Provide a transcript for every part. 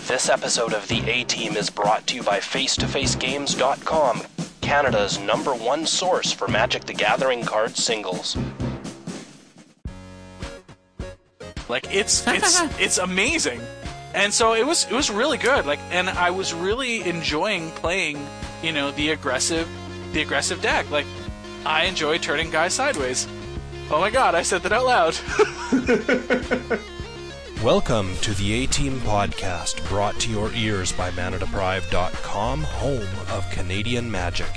This episode of The A-Team is brought to you by FaceToFaceGames.com, Canada's #1 source for Magic the Gathering card singles. Like it's amazing, and so it was really good. Like, and I was really enjoying playing, the aggressive deck. Like, I enjoy turning guys sideways. Oh my god, I said that out loud. Welcome to the A-Team podcast, brought to your ears by ManaDeprived.com, home of Canadian Magic.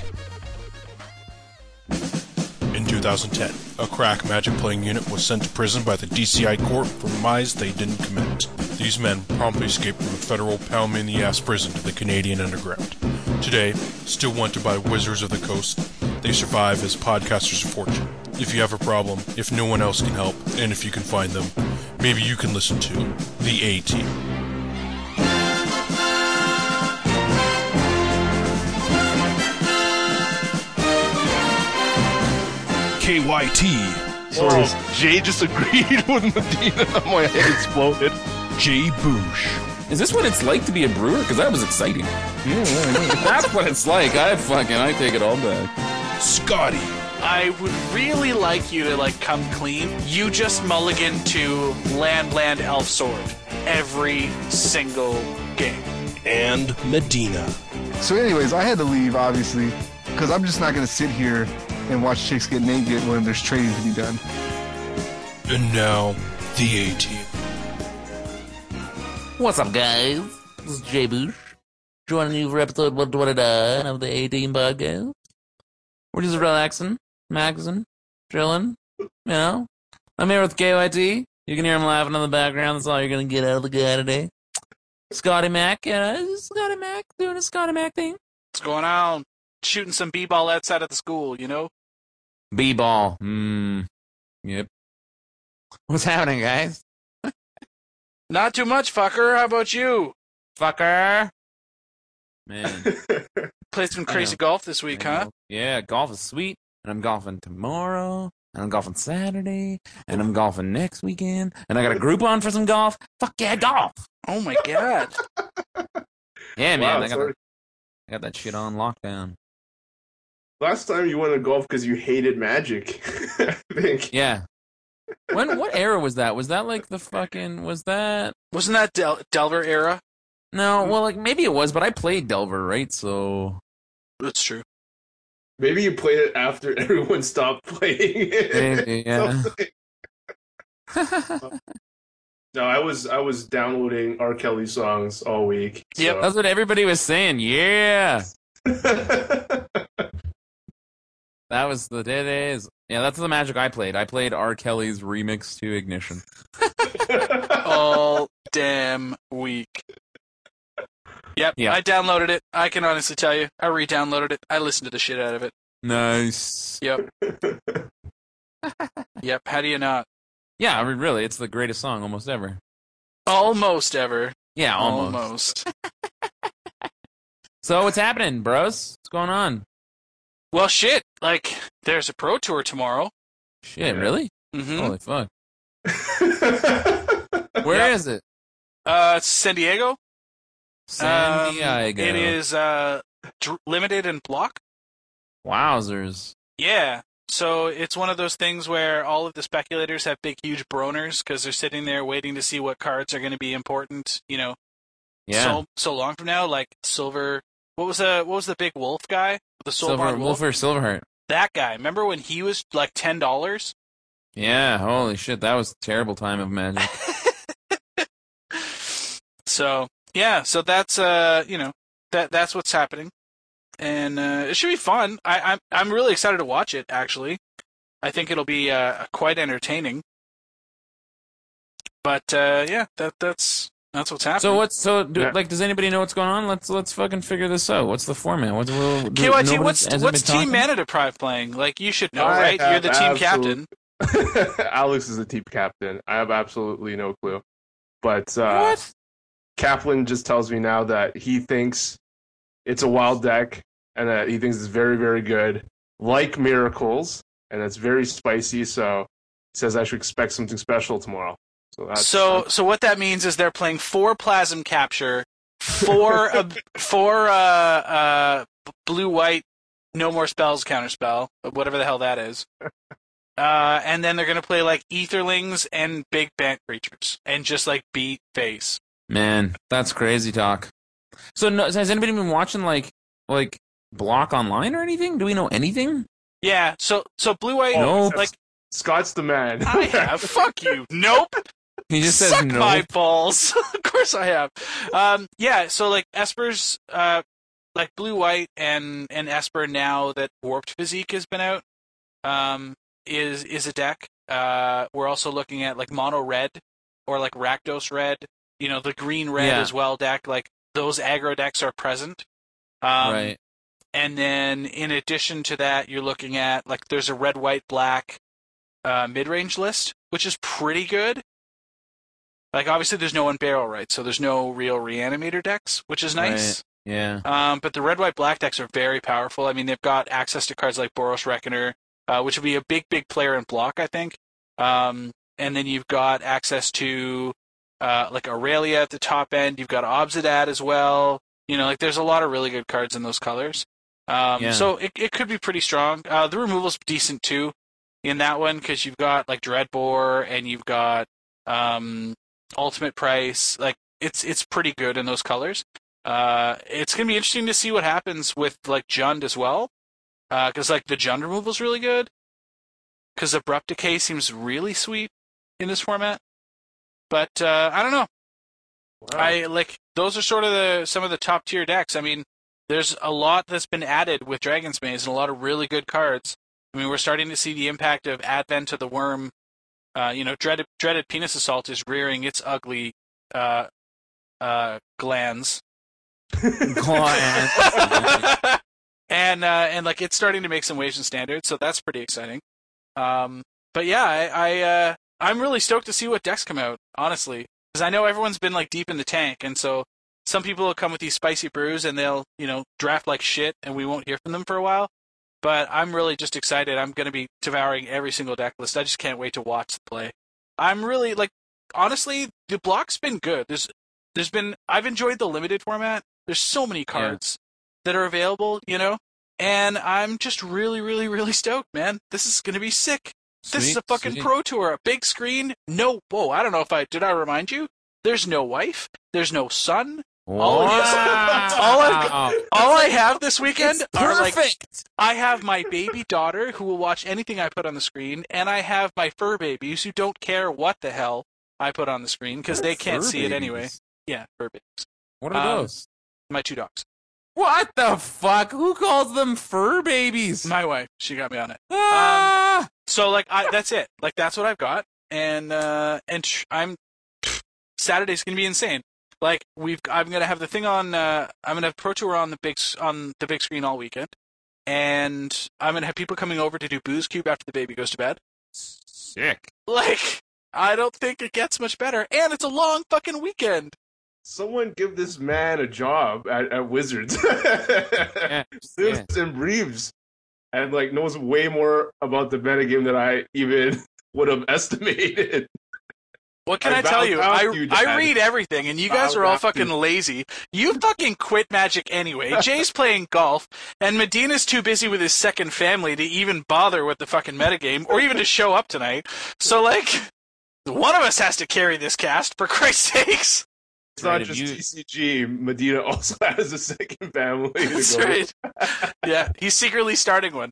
In 2010, a crack Magic playing unit was sent to prison by the DCI court for crimes they didn't commit. These men promptly escaped from a federal pound-me-in-the-ass prison to the Canadian underground. Today, still wanted by wizards of the coast, they survive as podcasters of fortune. If you have a problem, if no one else can help, and if you can find them, maybe you can listen to The A-Team. KYT. Sorry, Jay just agreed with Medina. My head exploded. Jay Boosh. Is this what it's like to be a brewer? Because that was exciting. That's what it's like. I take it all back. Scotty. I would really like you to come clean. You just mulligan to land, elf, sword every single game. And Medina. So anyways, I had to leave, obviously, because I'm just not going to sit here and watch chicks get naked when there's trading to be done. And now, The A-Team. What's up, guys? This is Jay Boosh, joining you for episode 129 of the A-Team podcast. We're just relaxing, maxing, chilling, I'm here with KYT. You can hear him laughing in the background. That's all you're going to get out of the guy today. Scotty Mac, Scotty Mac, doing a Scotty Mac thing. What's going on? Shooting some b-ball outside of the school, B-ball. Yep. What's happening, guys? Not too much, fucker. How about you? Fucker. Man. Played some crazy golf this week, huh? Yeah, golf is sweet. And I'm golfing tomorrow. And I'm golfing Saturday. And I'm golfing next weekend. And I got a group on for some golf. Fuck yeah, golf. Oh my god. Yeah, man. Wow, I got that shit on lockdown. Last time you went to golf because you hated Magic, I think. Yeah. What era was that? Was that wasn't that Delver era? No, well, maybe it was, but I played Delver, right? So that's true. Maybe you played it after everyone stopped playing it. Maybe, yeah. No, I was downloading R. Kelly songs all week. So. Yep, that's what everybody was saying. Yeah. That was the days. Yeah, that's the Magic I played. I played R. Kelly's remix to Ignition. All damn week. Yep, yeah. I downloaded it. I can honestly tell you. I re-downloaded it. I listened to the shit out of it. Nice. Yep. Yep, how do you not? Yeah, I mean, really, it's the greatest song almost ever. Almost ever. Yeah, almost. So, what's happening, bros? What's going on? Well, shit. There's a pro tour tomorrow. Shit, really? Mm-hmm. Holy fuck. Where is it? It's San Diego. San Diego. It is limited in block. Wowzers. Yeah. So it's one of those things where all of the speculators have big, huge broners because they're sitting there waiting to see what cards are going to be important, Yeah. so long from now, like Silver. What was the big wolf guy? The Silver Wolf or Silverheart. That guy. Remember when he was like $10? Yeah, holy shit, that was a terrible time of Magic. So that's that's what's happening, and it should be fun. I'm really excited to watch it. Actually, I think it'll be quite entertaining. But that's what's happening. Does anybody know what's going on? Let's fucking figure this out. What's the format? KYT, what's Team Mana Deprived playing? You should know, right? You're the team captain. Alex is the team captain. I have absolutely no clue. But what? Kaplan just tells me now that he thinks it's a wild deck and that he thinks it's very, very good, like Miracles, and it's very spicy, so he says I should expect something special tomorrow. So what that means is they're playing 4 Plasm Capture four blue white no more spells counterspell, whatever the hell that is. And then they're gonna play like Etherlings and big bant creatures, and just like beat face. Man, that's crazy talk. So, has anybody been watching like Block Online or anything? Do we know anything? Yeah. So blue white. Nope. Like Scott's the man. I have. Fuck you. Nope. He just says Suck no. my balls. Of course I have. Yeah. So like Esper's, like blue white and Esper now that Warped Physique has been out, is a deck. We're also looking at like mono red or like Rakdos red. You know, the green red as well deck. Like those aggro decks are present. Right. And then in addition to that, you're looking at like there's a red, white, black mid-range list, which is pretty good. Like obviously there's no Unbarrel, right? So there's no real Reanimator decks, which is nice. Right. Yeah. But the red, white, black decks are very powerful. I mean, they've got access to cards like Boros Reckoner, which would be a big player in block, I think. And then you've got access to like Aurelia at the top end. You've got Obsidat as well. You know, like there's a lot of really good cards in those colors. So it could be pretty strong. The removal's decent too in that one because you've got like Dreadbore and you've got Ultimate Price. Like it's pretty good in those colors. It's gonna be interesting to see what happens with like Jund as well, because like the Jund removal's really good. Because Abrupt Decay seems really sweet in this format, but I don't know. Wow. I like those are sort of some of the top tier decks. I mean, there's a lot that's been added with Dragon's Maze and a lot of really good cards. I mean, we're starting to see the impact of Advent of the Worm. You know, Dreaded Penis Assault is rearing its ugly glands. and like it's starting to make some waves and standards, so that's pretty exciting. But yeah, I'm really stoked to see what decks come out, honestly, because I know everyone's been like deep in the tank, and so some people will come with these spicy brews and they'll draft like shit, and we won't hear from them for a while. But I'm really just excited. I'm going to be devouring every single deck list. I just can't wait to watch the play. I'm really like, honestly, the block's been good. There's been I've enjoyed the limited format. There's so many cards that are available, and I'm just really, really, really stoked, man. This is going to be sick. This is a fucking Pro Tour, a big screen. No, whoa, I don't know if did I remind you? There's no wife. There's no son. All I have this weekend are like I have my baby daughter who will watch anything I put on the screen, and I have my fur babies who don't care what the hell I put on the screen because they can't see it anyway. Yeah, fur babies. What are those? My 2 dogs. What the fuck? Who calls them fur babies? My wife. She got me on it. Ah! So like that's it. Like that's what I've got, and I'm Saturday's gonna be insane. Like I'm gonna have the thing on. I'm gonna have Pro Tour on the big screen all weekend, and I'm gonna have people coming over to do Booze Cube after the baby goes to bed. Sick. Like I don't think it gets much better, and it's a long fucking weekend. Someone give this man a job at Wizards. Lives and breathes, and like knows way more about the metagame than I even would have estimated. What can I tell you? I read everything, and you guys are all fucking lazy. You fucking quit Magic anyway. Jay's playing golf, and Medina's too busy with his second family to even bother with the fucking metagame, or even to show up tonight. So, like, one of us has to carry this cast, for Christ's sakes. It's not just TCG. Medina also has a second family. That's right. Yeah, he's secretly starting one.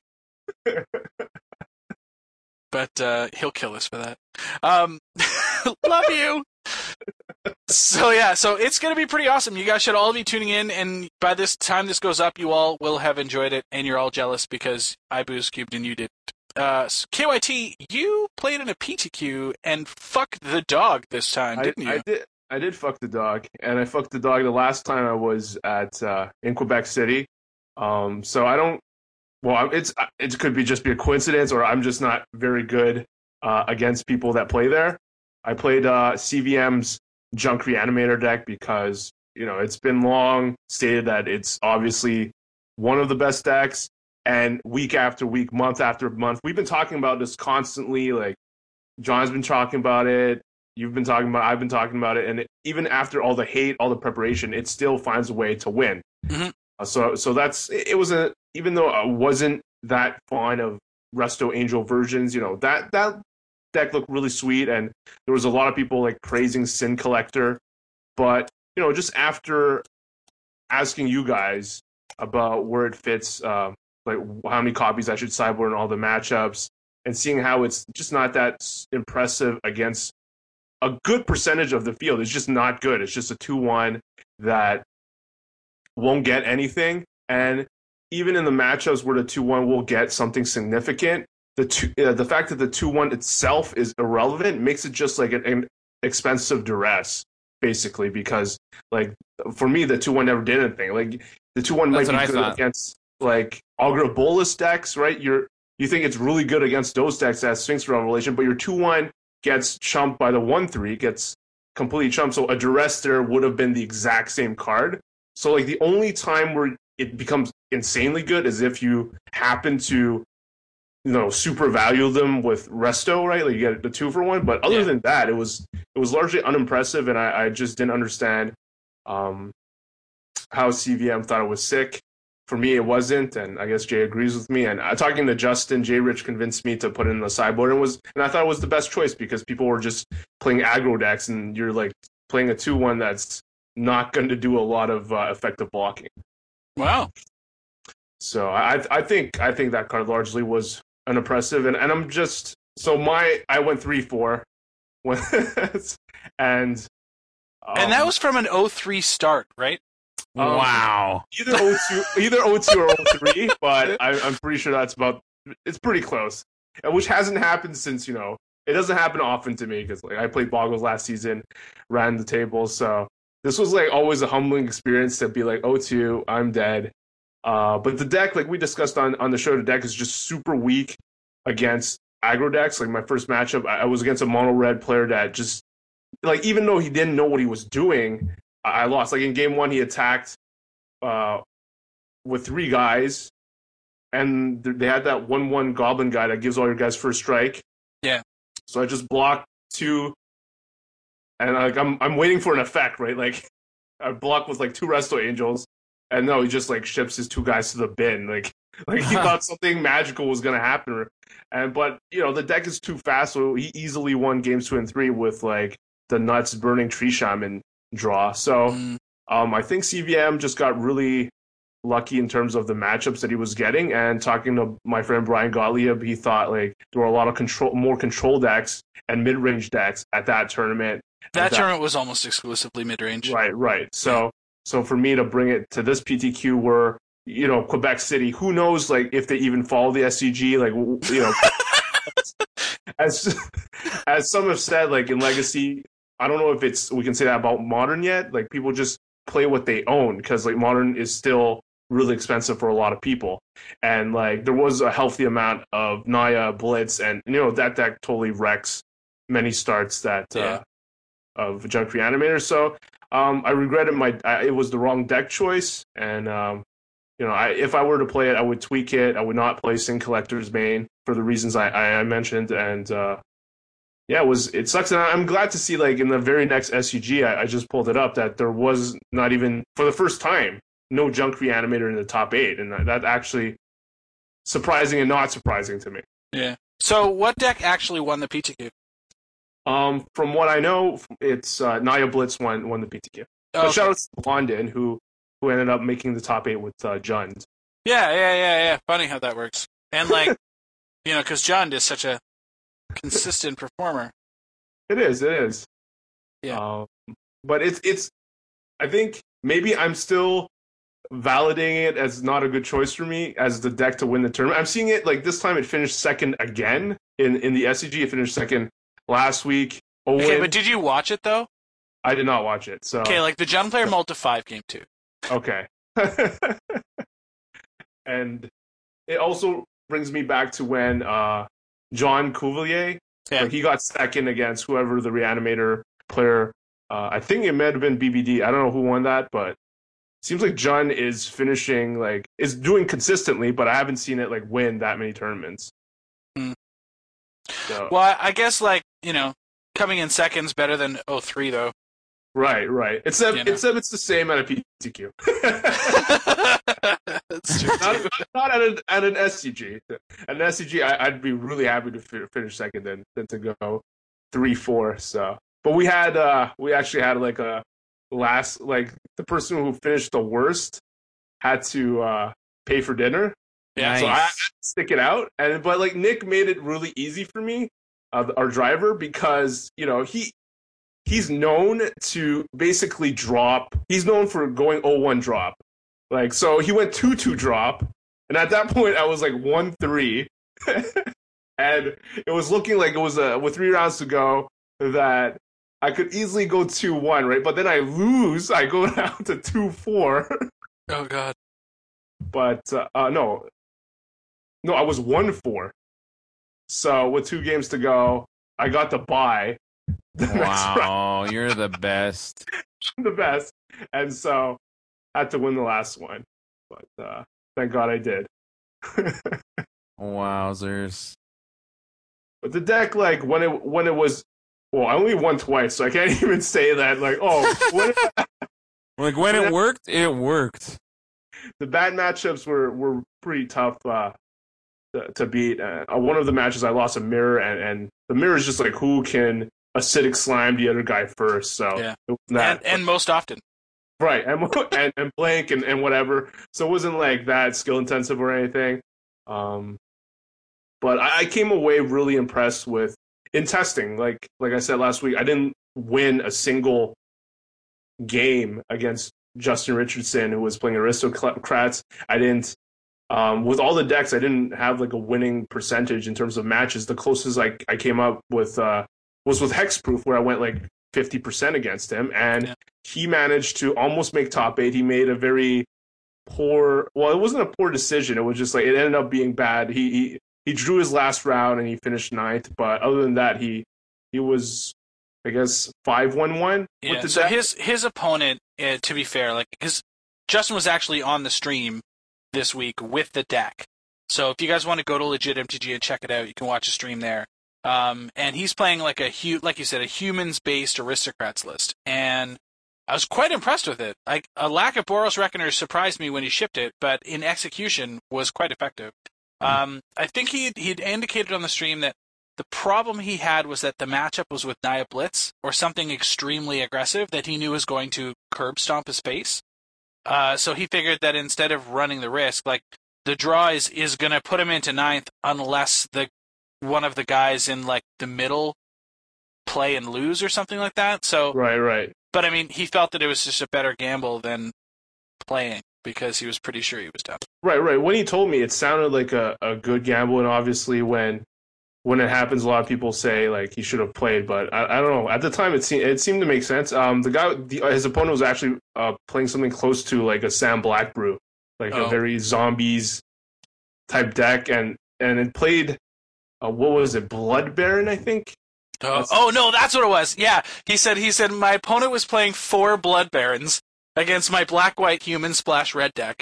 But he'll kill us for that. Love you. So it's going to be pretty awesome. You guys should all be tuning in, and by this time this goes up, you all will have enjoyed it, and you're all jealous because I Booze Cubed and you did. KYT, you played in a PTQ and fucked the dog this time, didn't you? I did fuck the dog, and I fucked the dog the last time I was in Quebec City. So I don't. Well, it could just be a coincidence, or I'm just not very good against people that play there. I played CVM's Junk Reanimator deck because it's been long stated that it's obviously one of the best decks, and week after week, month after month, we've been talking about this constantly. Like John's been talking about it. You've been talking about. I've been talking about it, and even after all the hate, all the preparation, it still finds a way to win. Mhm. So that's it. Was a even though I wasn't that fond of Resto Angel versions, that deck looked really sweet, and there was a lot of people like praising Sin Collector, but just after asking you guys about where it fits, like how many copies I should sideboard in all the matchups, and seeing how it's just not that impressive against a good percentage of the field. It's just not good. It's just a 2-1 that won't get anything. And even in the matchups where the 2-1 will get something significant, the fact that the 2-1 itself is irrelevant makes it just like an expensive duress, basically, because like for me, the 2-1 never did anything. Like the 2-1 might be good against like Augur Bolus decks, right? You think it's really good against those decks as Sphinx Revelation, but your 2-1 gets chumped by the 1-3, gets completely chumped. So a duress there would have been the exact same card. So like the only time where it becomes insanely good is if you happen to, super value them with Resto, right? Like you get the 2-for-1. But other than that, it was largely unimpressive, and I just didn't understand how CVM thought it was sick. For me, it wasn't, and I guess Jay agrees with me. And talking to Justin, Jay Rich convinced me to put in the sideboard, and I thought it was the best choice because people were just playing aggro decks, and you're like playing a 2-1 that's not going to do a lot of effective blocking. Wow. So I think that card largely was unimpressive, and I'm just I went 3-4, and that was from an 0-3 start, right? Wow. Either 0-2 or 0-3, but I'm pretty sure it's pretty close. Which hasn't happened since, it doesn't happen often to me because like I played Boggles last season, ran the table, so this was like always a humbling experience to be like 0-2, I'm dead. But the deck, like we discussed on the show, the deck is just super weak against aggro decks. Like my first matchup, I was against a mono red player that just like even though he didn't know what he was doing, I lost. Like in game 1, he attacked with 3 guys, and they had that 1/1 goblin guy that gives all your guys first strike. Yeah. So I just blocked 2, and like I'm waiting for an effect, right? Like I block with like 2 Resto Angels, and no, he just like ships his 2 guys to the bin. Like he thought something magical was gonna happen, but the deck is too fast, so he easily won games 2 and 3 with like the nuts burning Tree Shaman draw. So I think CVM just got really lucky in terms of the matchups that he was getting. And talking to my friend Brian Gottlieb, he thought like there were a lot of more control decks and mid-range decks at that tournament. That tournament was almost exclusively mid-range. Right. So for me to bring it to this PTQ where Quebec City, who knows like if they even follow the SCG, like as some have said, like in Legacy, I don't know if we can say that about Modern yet. Like people just play what they own because like Modern is still really expensive for a lot of people, and like there was a healthy amount of Naya Blitz, and that deck totally wrecks many starts of Junk Reanimator. So I regretted it was the wrong deck choice, and if I were to play it, I would tweak it. I would not play Sin Collector's Bane for the reasons I mentioned, and it sucks, and I'm glad to see like in the very next SCG, I just pulled it up that there was not even for the first time no Junk Reanimator in the top 8, and that actually surprising and not surprising to me. Yeah. So what deck actually won the PTQ? From what I know, it's Naya Blitz won the PTQ. But shout out to London who ended up making the top 8 with Jund. Yeah. Funny how that works, and like because Jund is such a consistent performer. It is. Yeah. But it's. I think maybe I'm still validating it as not a good choice for me as the deck to win the tournament. I'm seeing it like this time it finished second again in the SCG. It finished second last week. Okay, but did you watch it though? I did not watch it. So okay, like the Jund player mulled to 5 game 2. Okay. And it also brings me back to when John Cuvelier, he got second against whoever the Reanimator player. I think it might have been BBD. I don't know who won that, but it seems like John is finishing is doing consistently, but I haven't seen it win that many tournaments. Hmm. So. Well, I guess coming in second's better than 03 though. Right. Except it's the same at a PTQ. That's true. Not at an SCG. At an SCG, I'd be really happy to finish second than to go 3-4. So, but we actually had like a last, like the person who finished the worst had to pay for dinner. Yeah. So I had to stick it out, but like Nick made it really easy for me, our driver, because he's known to basically drop. He's known for going 0-1 drop. Like, so he went 2-2 drop. And at that point, I was like 1-3. And it was looking like it was with 3 rounds to go that I could easily go 2-1, right? But then I lose. I go down to 2-4. Oh, God. But, no, I was 1-4. So with 2 games to go, I got the bye. Wow, you're the best. The best. And so I had to win the last one. But thank God I did. Wowzers. But the deck, like, when it was... Well, I only won twice, so I can't even say that, like, Like, when it worked, it worked. The bad matchups were pretty tough to beat. One of the matches, I lost a mirror, and the mirror is just like, who can acidic slime the other guy first? So yeah. It was that. And most often. Right, and blank and whatever. So it wasn't like that skill intensive or anything. But I came away really impressed with, in testing, like I said last week, I didn't win a single game against Justin Richardson, who was playing Aristocrats. I didn't, with all the decks, I didn't have like a winning percentage in terms of matches. The closest I came up with was with Hexproof, where I went like 50% against him, and he managed to almost make top 8. He made a very poor, well, it wasn't a poor decision. It was just like, it ended up being bad. He drew his last round and he finished 9th, but other than that, he was, I guess, 5-1-1 with the so deck. his opponent, to be fair, like, because Justin was actually on the stream this week with the deck. So if you guys want to go to Legit MTG and check it out, you can watch a stream there. And he's playing like like you said, a humans-based Aristocrats list. And I was quite impressed with it. Like, a lack of Boros Reckoners surprised me when he shipped it, but in execution was quite effective. I think he'd indicated on the stream that the problem he had was that the matchup was with Naya Blitz, or something extremely aggressive that he knew was going to curb stomp his face. So he figured that instead of running the risk, like, the draw is going to put him into 9th unless one of the guys in, like, the middle play and lose or something like that. So Right. But, I mean, he felt that it was just a better gamble than playing, because he was pretty sure he was down. Right. When he told me, it sounded like a good gamble, and obviously when it happens, a lot of people say like he should have played, but I don't know. At the time, it seemed to make sense. His opponent was actually playing something close to like a Sam Blackbrew, like a very zombies type deck, and it played what was it, Blood Baron, I think. Oh no, that's what it was. Yeah, he said my opponent was playing 4 Blood Barons against my black-white human splash red deck.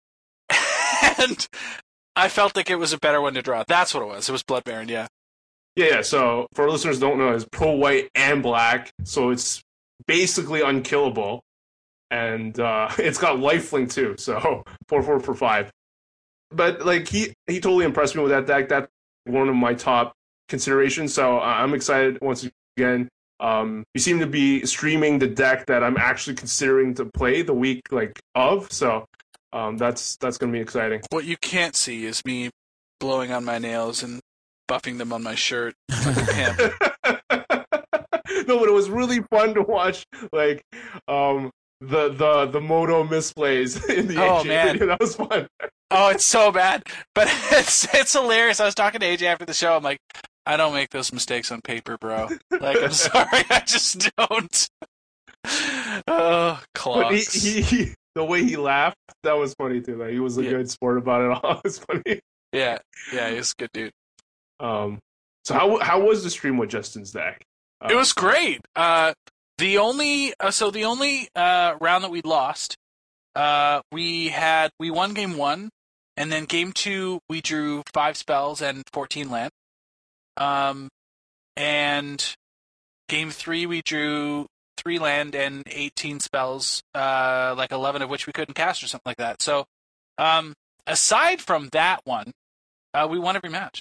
And I felt like it was a better one to draw. That's what it was. It was Blood Baron, yeah. Yeah, so for our listeners who don't know, it's pro white and black, so it's basically unkillable. And it's got lifelink too, so 4/4 for 5. But like he totally impressed me with that deck. That's one of my top considerations. So I'm excited once again. You seem to be streaming the deck that I'm actually considering to play the week of. So that's going to be exciting. What you can't see is me blowing on my nails and buffing them on my shirt like a pimp. No, but it was really fun to watch, like the Moto misplays in the AJ video. That was fun. Oh, it's so bad, but it's hilarious. I was talking to AJ after the show. I'm like, I don't make those mistakes on paper, bro. Like, I'm sorry, I just don't. Oh, clocks. He the way he laughed, that was funny too. Like, he was a good sport about it all. It was funny. Yeah, he's a good dude. So how was the stream with Justin's deck? It was great. The only round that we lost, we won game 1, and then game 2 we drew 5 spells and 14 land. And Game 3, we drew 3 land and 18 spells, like 11 of which we couldn't cast or something like that. So, aside from that one, we won every match.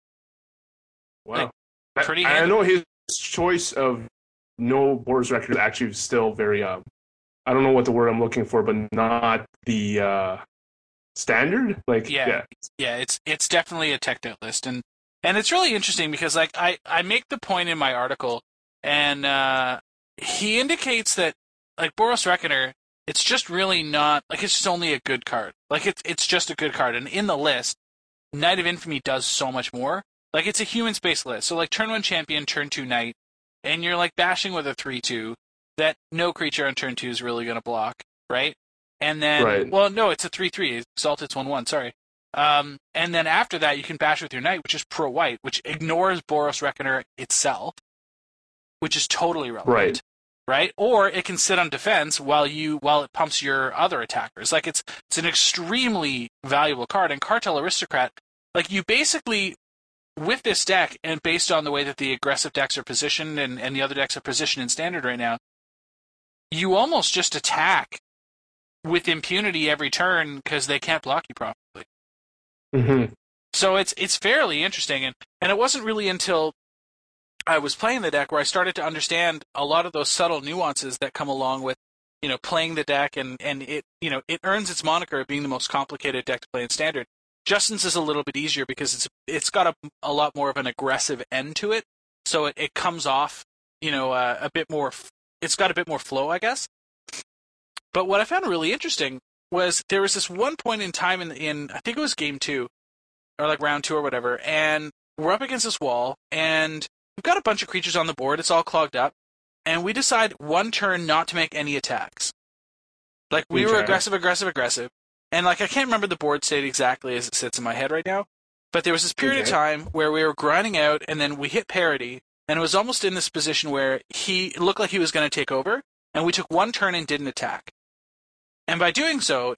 Wow. Like, pretty I handy. know his choice of no Boris record actually is still very, I don't know what the word I'm looking for, but not the standard. Like, Yeah, it's definitely a teched out list, and it's really interesting because like I make the point in my article, and he indicates that like Boros Reckoner, it's just really not like it's just only a good card. Like it's just a good card, and in the list, Knight of Infamy does so much more. Like it's a human space list, so like turn 1 champion, turn 2 knight, and you're like bashing with a 3/2 that no creature on turn 2 is really going to block, right? And then, well, no, it's a 3/3. Exalted's 1/1. Sorry. And then after that, you can bash with your knight, which is pro white, which ignores Boros Reckoner itself, which is totally relevant, right? Or it can sit on defense while it pumps your other attackers. Like it's an extremely valuable card. And Cartel Aristocrat, like you basically with this deck, and based on the way that the aggressive decks are positioned and the other decks are positioned in standard right now, you almost just attack with impunity every turn because they can't block you properly. Mm-hmm. So it's fairly interesting, and it wasn't really until I was playing the deck where I started to understand a lot of those subtle nuances that come along with, playing the deck, and it, it earns its moniker of being the most complicated deck to play in standard. Justin's is a little bit easier because it's got a lot more of an aggressive end to it, so it comes off, a bit more. It's got a bit more flow, I guess. But what I found really interesting was there was this one point in time in I think it was game 2, or like round 2 or whatever, and we're up against this wall, and we've got a bunch of creatures on the board. It's all clogged up, and we decide one turn not to make any attacks. Like we were aggressive. And like I can't remember the board state exactly as it sits in my head right now, but there was this period of time where we were grinding out, and then we hit parity, and it was almost in this position where it looked like he was going to take over, and we took one turn and didn't attack. And by doing so,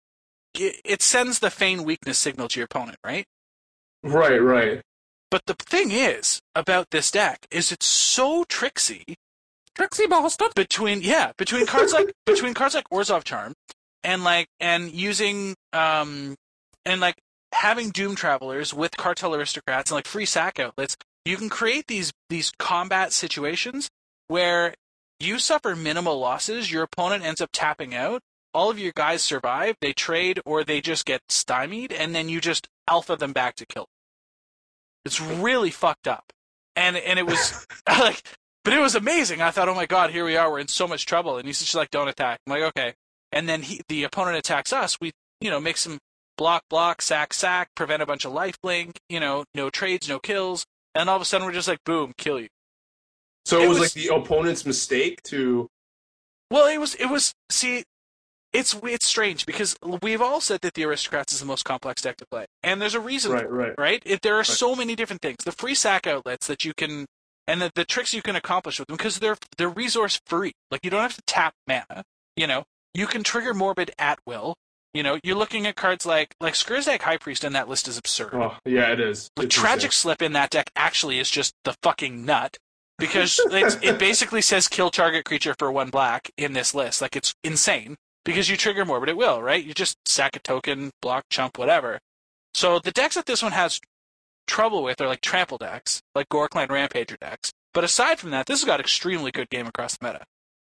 it sends the feign weakness signal to your opponent, right? Right. But the thing is about this deck is it's so tricksy bastard between cards like Orzhov Charm and using and like having Doom Travelers with Cartel Aristocrats and like free sack outlets, you can create these combat situations where you suffer minimal losses, your opponent ends up tapping out, all of your guys survive, they trade, or they just get stymied, and then you just alpha them back to kill. It's really fucked up. And it was like, but it was amazing. I thought, oh my god, here we are, we're in so much trouble. And he's just like, don't attack. I'm like, okay. And then the opponent attacks us. We, make some block, sack, prevent a bunch of lifelink, no trades, no kills. And all of a sudden we're just like, boom, kill you. So it was like the opponent's mistake to... Well, it was, see, it's strange because we've all said that the Aristocrats is the most complex deck to play. And there's a reason for it, right? There are so many different things. The free sack outlets that you can, and the tricks you can accomplish with them, because they're resource free. Like, you don't have to tap mana, You can trigger Morbid at will. You're looking at cards like Skurzag High Priest in that list is absurd. Oh, yeah, it is. Like, Tragic Slip in that deck actually is just the fucking nut. Because it basically says kill target creature for 1 black in this list. Like, it's insane. Because you trigger Morbid at will, right? You just sack a token, block, chump, whatever. So the decks that this one has trouble with are like trample decks, like Gorkline Rampager decks. But aside from that, this has got extremely good game across the meta.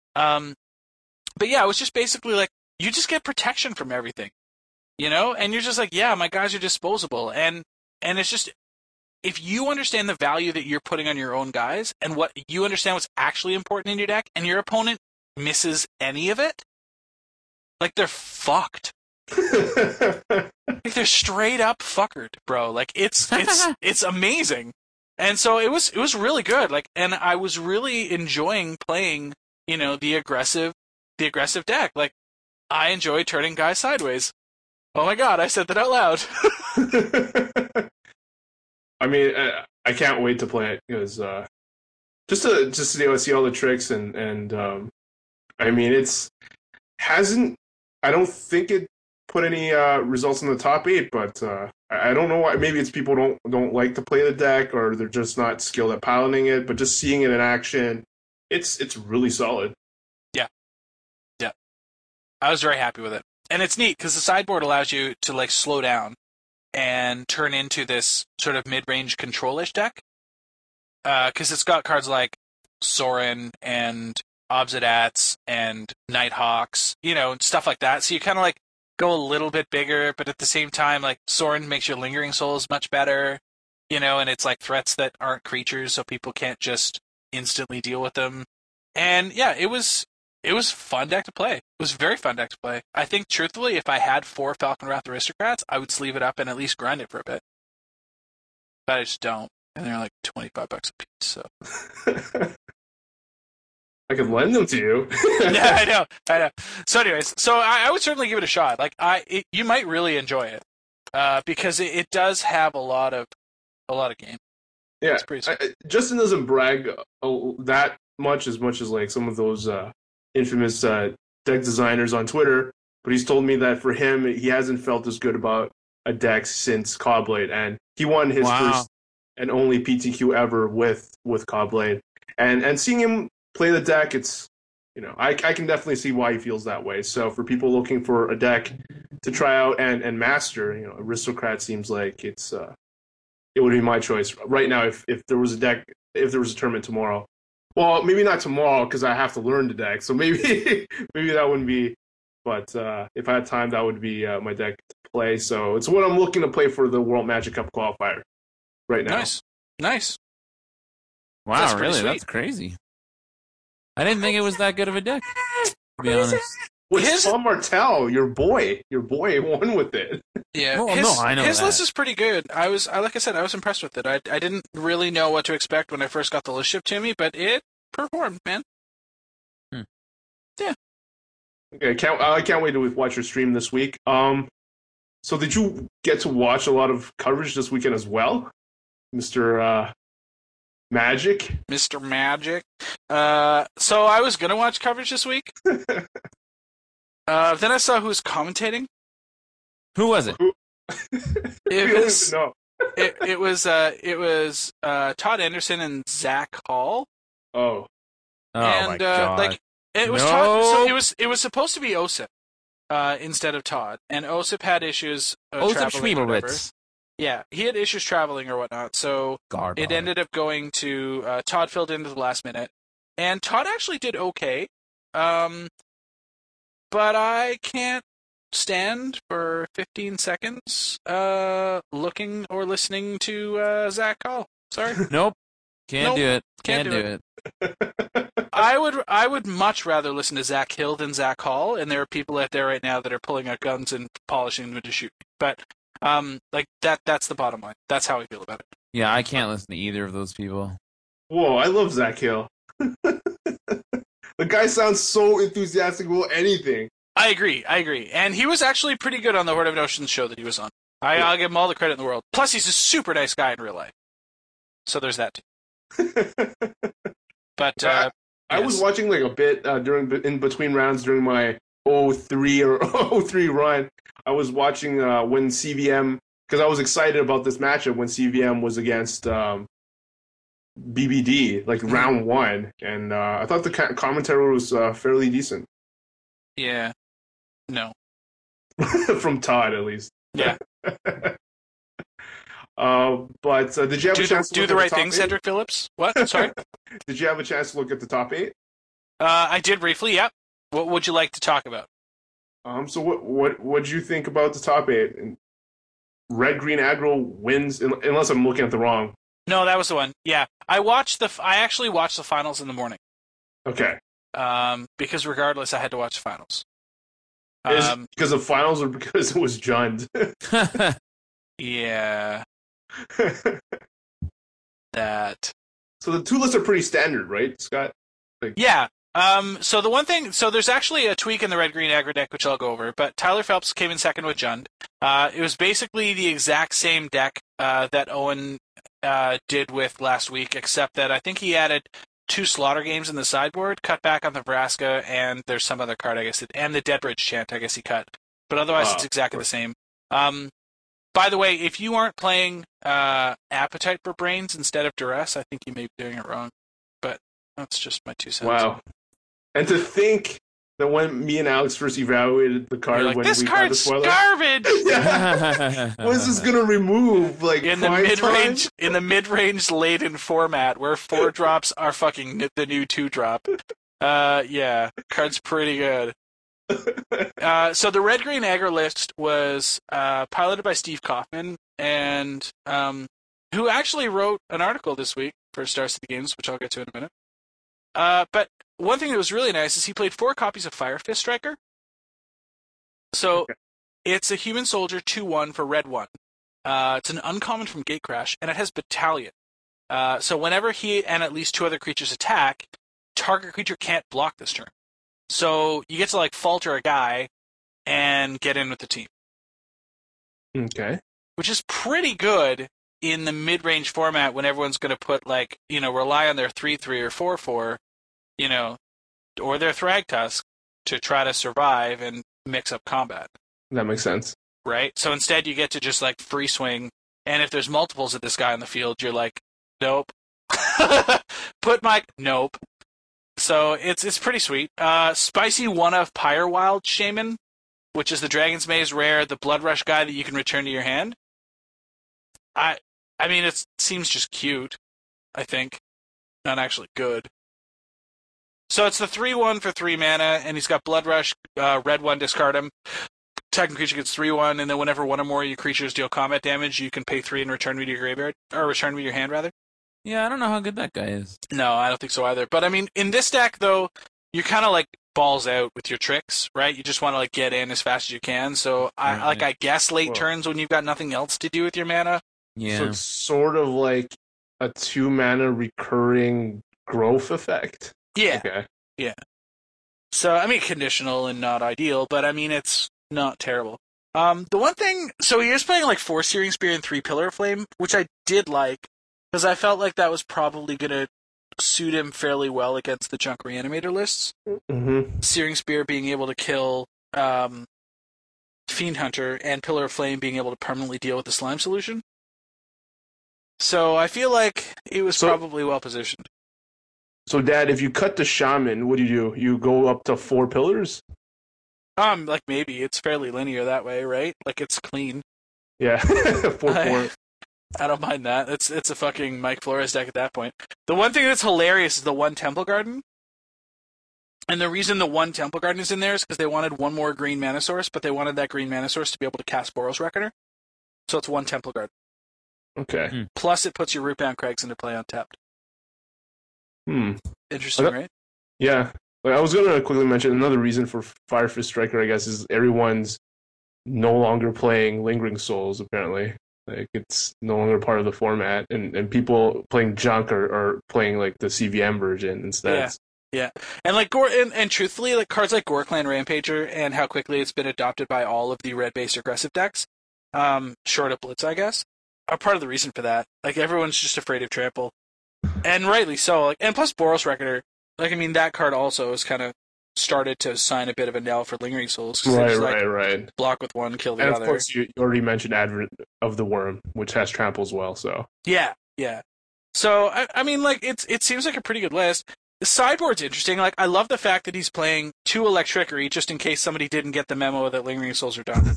But yeah, it was just basically like, you just get protection from everything. And you're just like, yeah, my guys are disposable. And it's just, if you understand the value that you're putting on your own guys, and what you understand what's actually important in your deck, and your opponent misses any of it, like, they're fucked. Like, they're straight up fuckered, bro. Like, it's amazing. And so it was really good. Like, and I was really enjoying playing, the aggressive deck. Like, I enjoy turning guys sideways. Oh my god, I said that out loud. I mean, I can't wait to play it because just to see all the tricks and I mean, I don't think it put any results in the top 8, but I don't know why. Maybe it's people don't like to play the deck, or they're just not skilled at piloting it. But just seeing it in action, it's really solid. Yeah, I was very happy with it, and it's neat because the sideboard allows you to like slow down and turn into this sort of mid-range control-ish deck. Because it's got cards like Sorin and Obsidiats and Nighthawks, and stuff like that. So you kind of like go a little bit bigger, but at the same time, like Sorin makes your Lingering Souls much better, and it's like threats that aren't creatures, so people can't just instantly deal with them. And yeah, it was fun deck to play. It was a very fun deck to play. I think, truthfully, if I had 4 Falconwrath Aristocrats, I would sleeve it up and at least grind it for a bit. But I just don't. And they're like $25 a piece, so. I could lend them to you. Yeah, I know. So anyways, I would certainly give it a shot. Like, you might really enjoy it. Because it does have a lot of game. Yeah, it's pretty sweet. Justin doesn't brag that much as like some of those infamous deck designers on Twitter, but he's told me that for him, he hasn't felt as good about a deck since Caw-Blade, and he won his first and only PTQ ever with Caw-Blade, and seeing him play the deck, it's I can definitely see why he feels that way. So for people looking for a deck to try out and master, Aristocrat seems like it would be my choice right now if there was a tournament tomorrow. Well, maybe not tomorrow because I have to learn the deck, so maybe that wouldn't be. But if I had time, that would be my deck to play. So it's what I'm looking to play for the World Magic Cup qualifier right now. Nice. Wow, That's pretty really? sweet. That's crazy. I didn't think it was that good of a deck, to be honest. Well, Tom Martell, your boy won with it. Yeah, Oh, no, I know his that. list is pretty good. Like I said, I was impressed with it. I didn't really know what to expect when I first got the list shipped to me, but it performed, man. Yeah. Okay, I can't wait to watch your stream this week. So did you get to watch a lot of coverage this weekend as well, Mr. Magic? Mr. Magic. So I was gonna watch coverage this week. Then I saw who was commentating. Who was it? It was Todd Anderson and Zach Hall. Oh. And my God. it was Todd, so it was supposed to be Osip instead of Todd, and Osip had issues Osip traveling or whatever. Schmiebowitz. Yeah, he had issues traveling or whatnot, so Garbage. it ended up going to Todd filled in at the last minute, and Todd actually did okay, but I can't stand for 15 seconds looking or listening to Zach Hall. Sorry. Nope. Can't Nope. do it. Can't Can't do do it. I would much rather listen to Zach Hill than Zach Hall, and there are people out there right now that are pulling out guns and polishing them to shoot me. But that's the bottom line. That's how I feel about it. Yeah, I can't listen to either of those people. Whoa, I love Zach Hill. The guy sounds so enthusiastic about anything. I agree. And he was actually pretty good on the Horde of Notions show that he was on. I'll give him all the credit in the world. Plus, he's a super nice guy in real life. So there's that too. But I was watching like a bit in between rounds during my 03 run. I was watching when CVM, because I was excited about this matchup when CVM was against BBD, like round 1, and I thought the commentary was fairly decent. Yeah. No. From Todd, at least. Yeah. But did you have a chance to do look the at right top thing, 8? Cedric Phillips? What? Sorry? Did you have a chance to look at the top 8? I did briefly, yep. What would you like to talk about? So what did you think about the top 8? Red Green Aggro wins, unless I'm looking at the wrong. No, that was the one. Yeah, I actually watched the finals in the morning. Okay. Because regardless, I had to watch the finals. Is it because of finals or because it was Jund? Yeah. That. So the two lists are pretty standard, right, Scott? Yeah. So the one thing, so there's actually a tweak in the red-green aggro deck, which I'll go over, but Tyler Phelps came in second with Jund. It was basically the exact same deck that Owen did with last week, except that I think he added 2 Slaughter games in the sideboard, cut back on the Vraska, and there's some other card, I guess, and the Deadbridge Chant, I guess he cut. but otherwise it's exactly the same. By the way, if you aren't playing Appetite for Brains instead of Duress, I think you may be doing it wrong. But that's just my 2 cents. Wow. And to think that when me and Alex first evaluated the card, Like, when this we got the card's spoiler, garbage. what is this gonna remove? Like In the mid-range laden format where 4 drops are fucking the new 2 drop. Yeah, card's pretty good. So the Red Green Aggro list was piloted by Steve Kaufman, and who actually wrote an article this week for Star City Games, which I'll get to in a minute. But one thing that was really nice is he played 4 copies of Fire Fist Striker. So it's a human soldier 2/1 for red 1. It's an uncommon from Gatecrash, and it has Battalion. So whenever he and at least 2 other creatures attack, target creature can't block this turn. So you get to like falter a guy and get in with the team. Okay. Which is pretty good in the mid-range format when everyone's going to put like, rely on their 3/3 or 4/4, or their Thragtusk to try to survive and mix up combat. That makes sense. Right? So instead you get to just like free swing, and if there's multiples of this guy on the field, you're like, nope. Nope. So it's pretty sweet. Spicy 1 of Pyrewild Shaman, which is the Dragon's Maze rare, the Blood Rush guy that you can return to your hand. I mean, it seems just cute, I think. Not actually good. So it's the 3/1 for 3 mana, and he's got Blood Rush, red 1, discard him. Attacking creature gets 3/1, and then whenever 1 or more of your creatures deal combat damage, you can pay 3 and return me to your graveyard, or return me to your hand, rather. Yeah, I don't know how good that guy is. No, I don't think so either. But I mean, in this deck, though, you're kind of like balls out with your tricks, right? You just want to like get in as fast as you can. So I guess late turns when you've got nothing else to do with your mana. Yeah. So it's sort of like a 2 mana recurring growth effect. Yeah. Okay. Yeah. So I mean, conditional and not ideal, but I mean it's not terrible. The one thing, so he is playing like 4 Searing Spear and 3 Pillar of Flame, which I did like. Because I felt like that was probably going to suit him fairly well against the Junk Reanimator lists. Mm-hmm. Searing Spear being able to kill Fiend Hunter, and Pillar of Flame being able to permanently deal with the Slime Solution. So I feel like it was probably well positioned. So, Dad, if you cut the Shaman, what do? You go up to 4 pillars? Like maybe. It's fairly linear that way, right? Like it's clean. Yeah, 4/4. I don't mind that. It's a fucking Mike Flores deck at that point. The one thing that's hilarious is the 1 Temple Garden. And the reason the 1 Temple Garden is in there is because they wanted 1 more green mana source, but they wanted that green mana source to be able to cast Boros Reckoner. So it's 1 Temple Garden. Okay. Plus it puts your Rootbound Crags into play untapped. Interesting, right? Yeah. I was going to quickly mention another reason for Fire Fist Striker, I guess, is everyone's no longer playing Lingering Souls, apparently. Like, it's no longer part of the format, and people playing Junk are playing, like, the CVM version instead. Yeah. And, like, and truthfully, like, cards like Gorklan Rampager and how quickly it's been adopted by all of the red-based aggressive decks, short of Blitz, I guess, are part of the reason for that. Like, everyone's just afraid of Trample. And rightly so. Like, and plus Boros Reckoner, like, I mean, that card also has kind of started to sign a bit of a knell for Lingering Souls. Right. Block with 1, kill the other. other. And of course, you already mentioned Advent of the Worm, which has trample as well. So yeah. So I mean, like it seems like a pretty good list. The sideboard's interesting. Like I love the fact that he's playing 2 Electrickery just in case somebody didn't get the memo that Lingering Souls are done.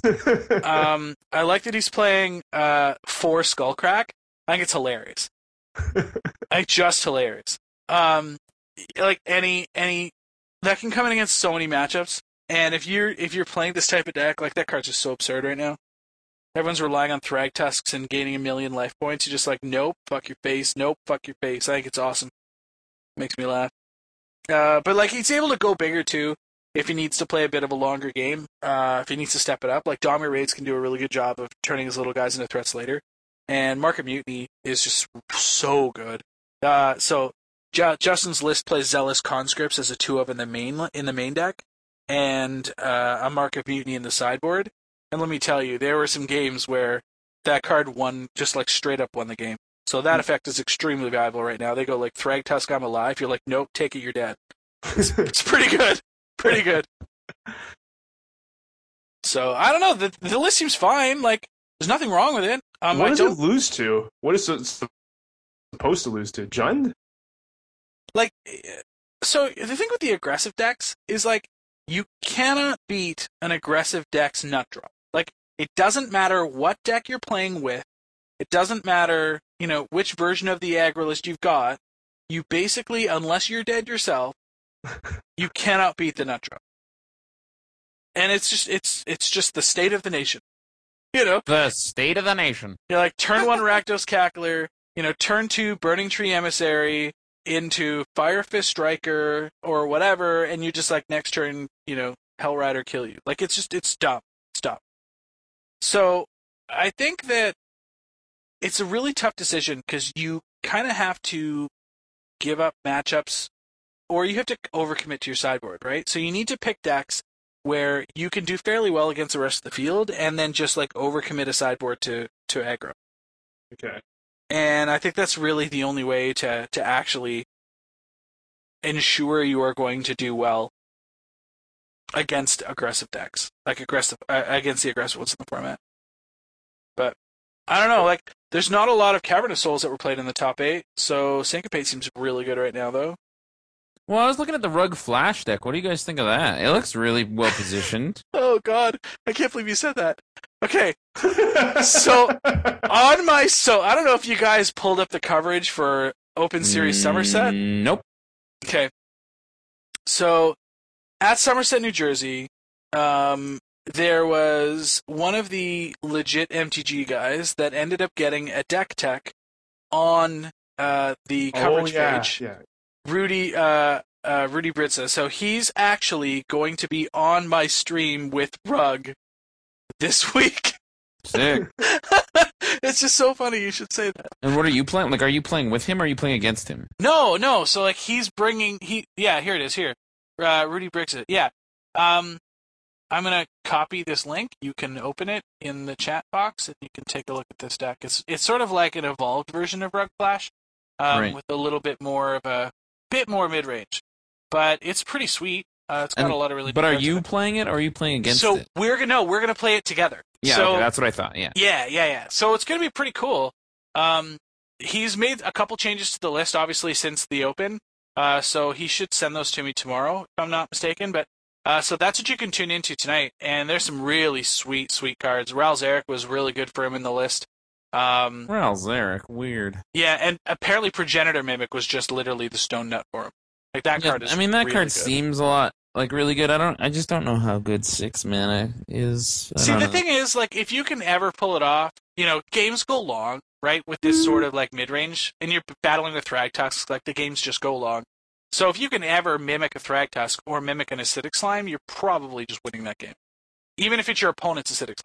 I like that he's playing 4 Skullcrack. I think it's hilarious. Just hilarious. Like any that can come in against so many matchups, and if you're playing this type of deck, like that card's just so absurd right now. Everyone's relying on Thragtusks and gaining 1 million life points. You're just like, nope, fuck your face, nope, fuck your face. I think it's awesome. Makes me laugh. But like he's able to go bigger too if he needs to play a bit of a longer game. If he needs to step it up, like Domir Raids can do a really good job of turning his little guys into threats later. And Mark of Mutiny is just so good. So Justin's list plays Zealous Conscripts as a 2-of in the main deck, and a Mark of Mutiny in the sideboard. And let me tell you, there were some games where that card just like straight up won the game. So that effect is extremely valuable right now. They go like Thragtusk, I'm alive. You're like, nope, take it, you're dead. It's pretty good. Pretty good. So I don't know. The list seems fine. Like there's nothing wrong with it. What does it lose to? What is it supposed to lose to? Jund? Like, so the thing with the aggressive decks is like you cannot beat an aggressive deck's nut drop. Like it doesn't matter what deck you're playing with. It doesn't matter, which version of the aggro list you've got. You basically, unless you're dead yourself, you cannot beat the nut drop. And it's just the state of the nation. The state of the nation. You're like turn 1 Rakdos Cackler, turn 2 Burning Tree Emissary into Fire Fist Striker or whatever, and you just like next turn, Hell Rider kill you. Like it's dumb. It's dumb. So I think that it's a really tough decision because you kind of have to give up matchups or you have to overcommit to your sideboard, right? So you need to pick decks where you can do fairly well against the rest of the field and then just like overcommit a sideboard to aggro. Okay. And I think that's really the only way to actually ensure you are going to do well against aggressive decks, like against the aggressive ones in the format. But I don't know, like there's not a lot of Cavernous Souls that were played in the top 8, so Syncopate seems really good right now, though. Well, I was looking at the Rug Flash deck. What do you guys think of that? It looks really well positioned. Oh God, I can't believe you said that. Okay, so I don't know if you guys pulled up the coverage for Open Series Somerset. Nope. Okay, so at Somerset, New Jersey, there was one of the legit MTG guys that ended up getting a deck tech on the coverage page. Yeah. Rudy Britza. So he's actually going to be on my stream with Rug this week. Sick. It's just so funny you should say that. And what are you playing? Like, are you playing with him or are you playing against him? No. So like he's bringing here it is here. Rudy Britza. Yeah. I'm gonna copy this link. You can open it in the chat box and you can take a look at this deck. It's sort of like an evolved version of Rug Flash, Right. with a little bit more mid-range, but it's pretty sweet. It's got a lot of really. But are good you cards. playing it or are you playing against So it? we're gonna play it together. Yeah, so, okay, that's what I thought. Yeah. Yeah. So it's gonna be pretty cool. He's made a couple changes to the list, obviously since the open. So he should send those to me tomorrow, if I'm not mistaken. But so that's what you can tune into tonight. And there's some really sweet cards. Ral Zarek was really good for him in the list. Ral Zarek, weird. Yeah, and apparently Progenitor Mimic was just literally the stone nut for him. Like that card is. I mean, that really card good. seems a lot like really good. I just don't know how good 6 mana is. See, the thing is, like, if you can ever pull it off, games go long, right? With this sort of like mid range, and you're battling the Thragtusk, like the games just go long. So if you can ever mimic a Thragtusk or mimic an Acidic Slime, you're probably just winning that game, even if it's your opponent's Acidic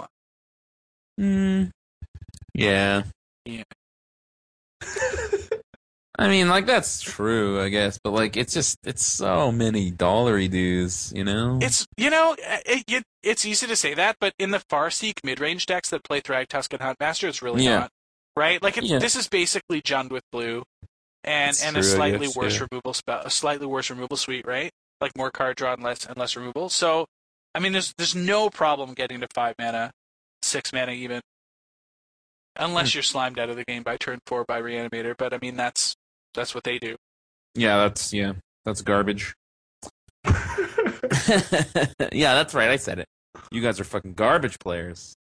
Slime. Yeah. Yeah. I mean, like, that's true, I guess, but, like, it's so many dollary dues, It's, it's easy to say that, but in the Farseek mid-range decks that play Thragtusk and Huntmaster, it's really not, right? Like, this is basically Jund with blue, and That's a true, I slightly guess, worse yeah. removal spell, a slightly worse removal suite, right? Like, more card draw and less removal. So, I mean, there's no problem getting to 5 mana, 6 mana even, unless you're slimed out of the game by turn 4 by Reanimator, but, I mean, that's what they do. Yeah, that's garbage. Yeah, that's right, I said it. You guys are fucking garbage players.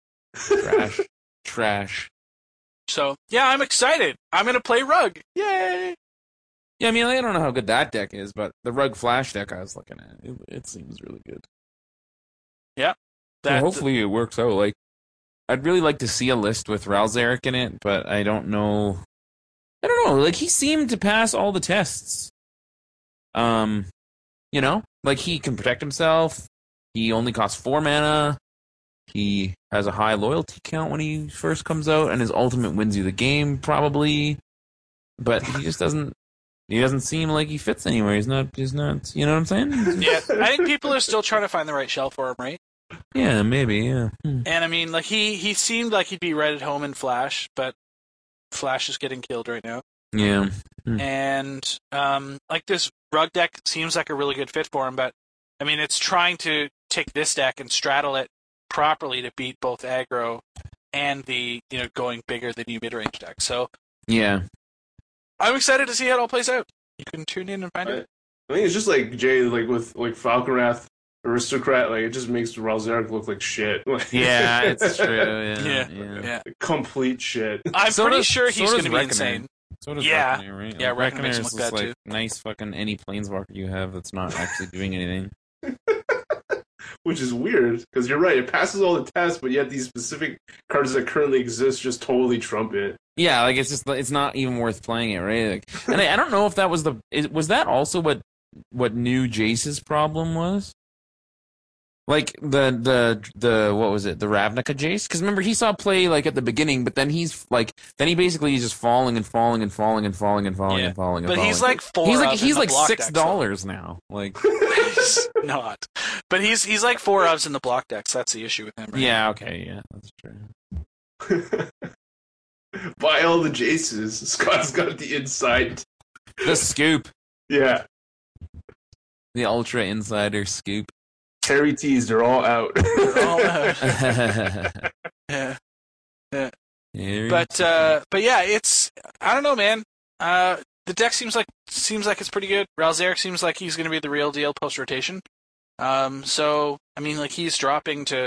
Trash. So, yeah, I'm excited. I'm going to play Rug. Yay! Yeah, I mean, I don't know how good that deck is, but the Rug Flash deck I was looking at, it seems really good. Yeah. So hopefully it works out. Like, I'd really like to see a list with Ral Zarek in it, but I don't know. Like, he seemed to pass all the tests. Like, he can protect himself. He only costs 4 mana. He has a high loyalty count when he first comes out, and his ultimate wins you the game, probably. But he just doesn't seem like he fits anywhere. He's not, you know what I'm saying? Yeah, I think people are still trying to find the right shell for him, right? Yeah, maybe, yeah. And I mean, like, he seemed like he'd be right at home in Flash, but Flash is getting killed right now. Yeah. And, like, this Rug deck seems like a really good fit for him, but, I mean, it's trying to take this deck and straddle it properly to beat both aggro and the going bigger than you mid-range deck. So Yeah. I'm excited to see how it all plays out. You can tune in and find it. I think it's just like Jay, like with like Falconwrath, Aristocrat, like it just makes Ralzeric look like shit. Yeah, it's true. Yeah. Complete shit. I'm So pretty does- sure so he's does going to be Reckoner. insane. So does Yeah. Reckoner, right? Yeah, Like, Reckoner makes him Reckoner's look just bad, like too. nice fucking any planeswalker you have that's not actually doing anything. Which is weird, because you're right, it passes all the tests, but yet these specific cards that currently exist just totally trump it. Yeah, like it's not even worth playing it, right? Like, and I don't know if that was was that also what new Jace's problem was? Like the what was it? The Ravnica Jace? Because remember he saw play like at the beginning, but then he basically he's just falling and falling and falling and falling and falling and falling. But he's like he's like block deck, $6 now. Like He's not. But he's like 4 ofs in the block decks. That's the issue with him. Right? yeah, okay, yeah, that's true. Buy all the Jaces. Scott's got the inside. The scoop, Yeah. the Ultra Insider scoop. Harry T's, they're all out. All out. Yeah. But yeah, it's I don't know, man. The deck seems like it's pretty good. Ralzeric seems like he's going to be the real deal post rotation. So I mean, like he's like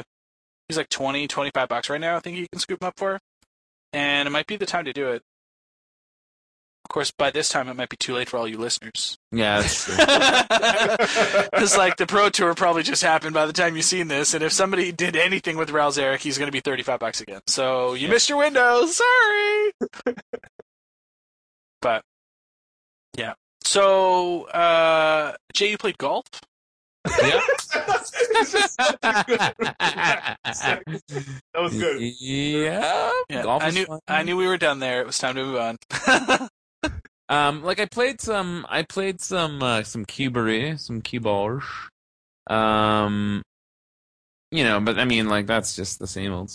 $20-$25 right now. I think you can scoop him up for, and it might be the time to do it. Of course, by this time it might be too late for all you listeners. yeah, that's true. Because like the Pro Tour probably just happened by the time you've seen this, and if somebody did anything with Ralzeric, he's going to be $35 again. So you missed your window. Sorry. But yeah. So Jay, you played golf? Yeah. That was good. Yeah. Yeah. Golf is fun. I knew we were done there. It was time to move on. Like I played some Cubery, some Cubage. But I mean, like that's just the same old.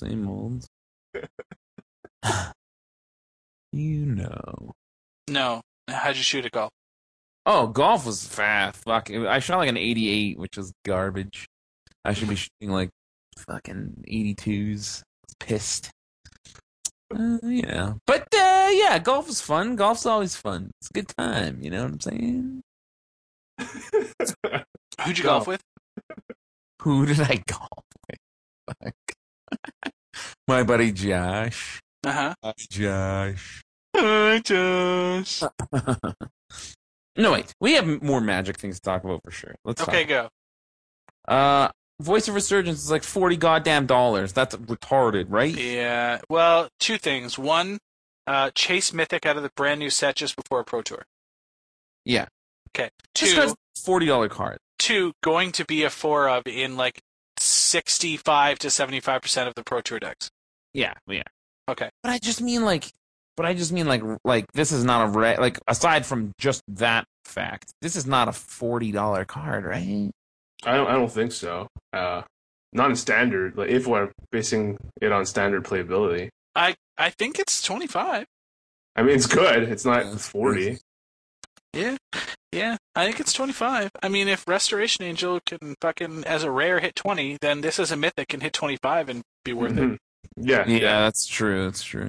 No. How'd you shoot at golf? Oh, golf was fast. Fuck, I shot like an 88, which was garbage. I should be shooting like fucking 82s. I was pissed. But yeah, golf is fun. Golf's always fun. It's a good time. You know what I'm saying? Who'd you golf with? Who did I golf with? Fuck. My buddy Josh. Uh-huh. Hi, Josh. Hi, Josh. No, wait. We have more Magic things to talk about for sure. Let's Okay, talk. go. Voice of Resurgence is like $40 goddamn. That's retarded, right? Yeah. Well, 2 things. 1, chase Mythic out of the brand new set just before a Pro Tour. Yeah. Okay. Just 2, because $40 card. 2, going to be a 4 of in like 65 to 75% of the Pro Tour decks. Yeah. Okay. But I just mean like this is not a like aside from just that fact, this is not a $40 card, right? I don't think so. Not in standard. Like if we're basing it on standard playability. I think it's 25. I mean, it's good. It's not 40. Yeah. I think it's 25. I mean, if Restoration Angel can fucking as a rare hit 20, then this as a mythic can hit 25 and be worth it. Yeah. That's true. That's true.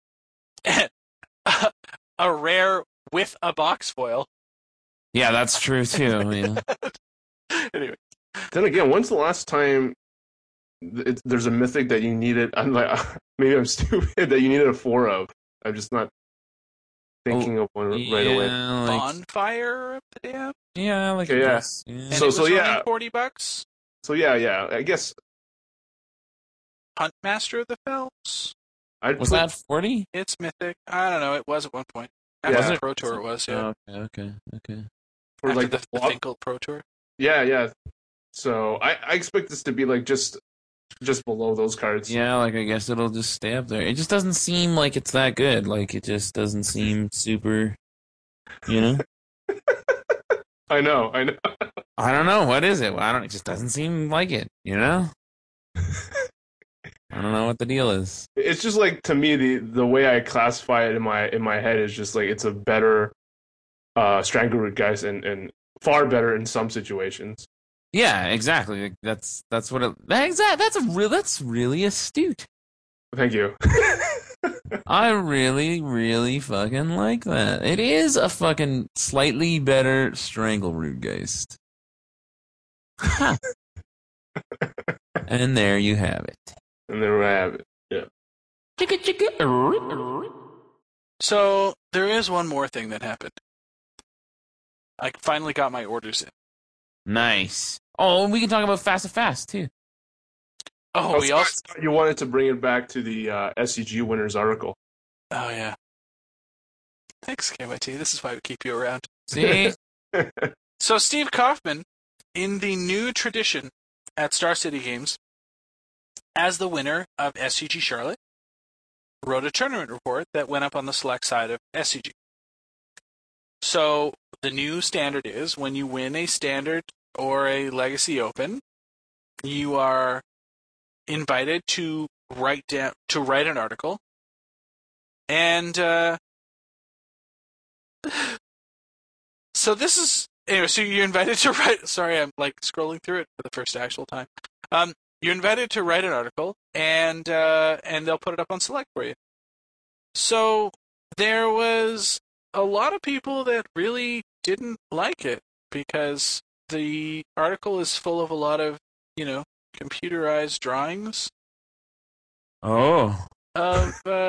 A rare with a box foil. Yeah, that's true too. Yeah. Anyway. Then again, when's the last time there's a mythic that you needed? I'm like, maybe I'm stupid that you needed a 4 of. I'm just not thinking of one right away. Like, Bonfire of the Damned? yeah, like Okay, I yeah. guess. Yeah. And So- it was only yeah. $40? So yeah. I guess Huntmaster of the Fells? I'd Was put- that 40? It's mythic. I don't know. It was at one point. Yeah. After Was the it? Pro Tour, it was, yeah. Oh, okay. for After like the flop- Finkel Pro Tour. Yeah. So I expect this to be like just below those cards. Yeah, like I guess it'll just stay up there. It just doesn't seem like it's that good. Like it just doesn't seem super, you know? I know. I don't know. What is it? It just doesn't seem like it, you know? I don't know what the deal is. It's just like to me the way I classify it in my head is just like it's a better Strangleroot guys and far better in some situations. Yeah, exactly. Like, that's what it. That's really astute. Thank you. I really, really fucking like that. It is a fucking slightly better Stranglerootgeist. Huh. And there you have it. And there we have it. Yeah. Chicka chicka. So there is one more thing that happened. I finally got my orders in. Nice. Oh, and we can talk about Fast and Fast too. Oh, we also. You wanted to bring it back to the SCG winners article. Oh yeah. Thanks, KYT. This is why we keep you around. See? So Steve Kaufman, in the new tradition at Star City Games, as the winner of SCG Charlotte, wrote a tournament report that went up on the select side of SCG. So the new standard is when you win a standard or a Legacy Open, you are invited to write an article, and so this is anyway. So you're invited to write. Sorry, I'm like scrolling through it for the first actual time. You're invited to write an article, and they'll put it up on Select for you. So there was a lot of people that really didn't like it because the article is full of a lot of, computerized drawings Oh. of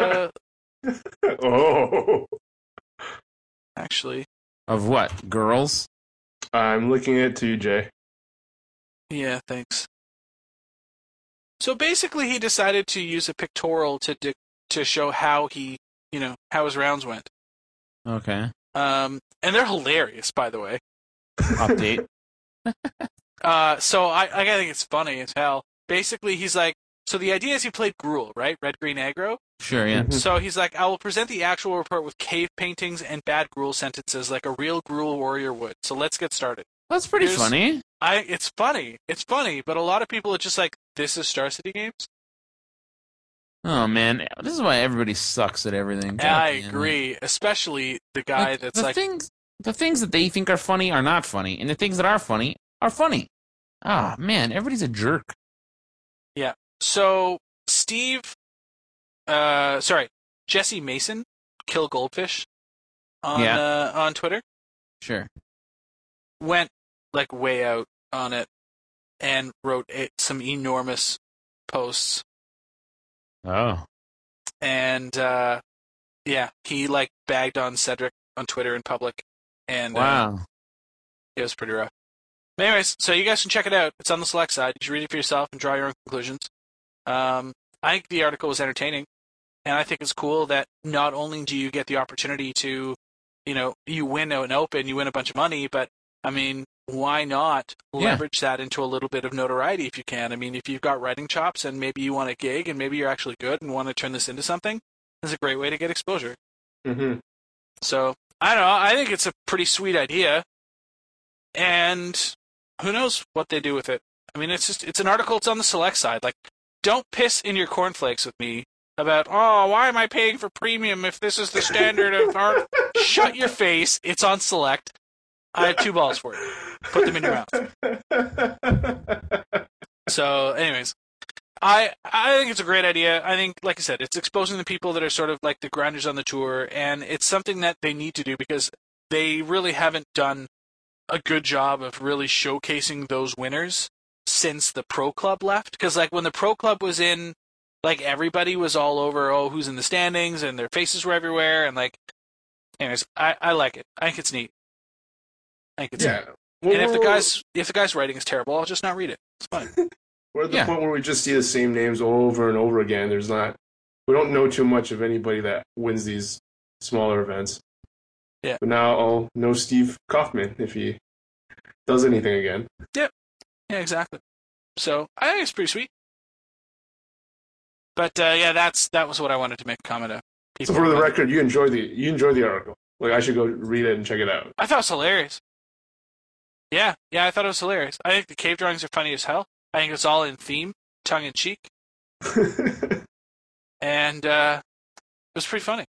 Oh. actually. Of what? Girls? I'm looking at you, Jay. Yeah, thanks. So basically, he decided to use a pictorial to show how he, how his rounds went. Okay. And they're hilarious, by the way. Update. So I think it's funny as hell. Basically, he's like, so the idea is he played Gruul, right? Red, green, aggro. Sure, yeah. So he's like, I will present the actual report with cave paintings and bad Gruul sentences like a real Gruul warrior would. So let's get started. That's pretty funny. It's funny. It's funny, but a lot of people are just like, this is Star City Games? Oh, man. This is why everybody sucks at everything. God I damn it. agree. Especially the guy that's like... The things that they think are funny are not funny, and the things that are funny are funny. Ah, man, everybody's a jerk. Yeah. So, Jesse Mason, Kill Goldfish, on Twitter, Sure. went like way out on it and wrote some enormous posts. Oh. And, he like bagged on Cedric on Twitter in public. And Wow. it was pretty rough. Anyways, so you guys can check it out. It's on the Select side. You should read it for yourself and draw your own conclusions. I think the article was entertaining, and I think it's cool that not only do you get the opportunity to, you win an open, you win a bunch of money, but, I mean, why not leverage that into a little bit of notoriety if you can? I mean, if you've got writing chops and maybe you want a gig and maybe you're actually good and want to turn this into something, it's a great way to get exposure. Mm-hmm. So, I don't know. I think it's a pretty sweet idea, and who knows what they do with it. I mean, it's an article. It's on the Select side. Like, don't piss in your cornflakes with me about, why am I paying for premium if this is the standard of art? Shut your face. It's on Select. I have 2 balls for you. Put them in your mouth. So, anyways, I think it's a great idea. I think, like I said, it's exposing the people that are sort of like the grinders on the tour, and it's something that they need to do because they really haven't done a good job of really showcasing those winners since the Pro Club left. Because, like, when the Pro Club was in, like, everybody was all over, who's in the standings, and their faces were everywhere, and, like, anyways, I like it. I think it's neat. I think it's neat. Well, and if the guy's writing is terrible, I'll just not read it. It's fine. We're at the point where we just see the same names over and over again. We don't know too much of anybody that wins these smaller events. Yeah. But now I'll know Steve Kaufman if he does anything again. Yep. Yeah, exactly. So I think it's pretty sweet. But that was what I wanted to make a comment of. So for the record, you enjoy the article. Like, I should go read it and check it out. I thought it was hilarious. Yeah, I thought it was hilarious. I think the cave drawings are funny as hell. I think it's all in theme, tongue in cheek, and it was pretty funny.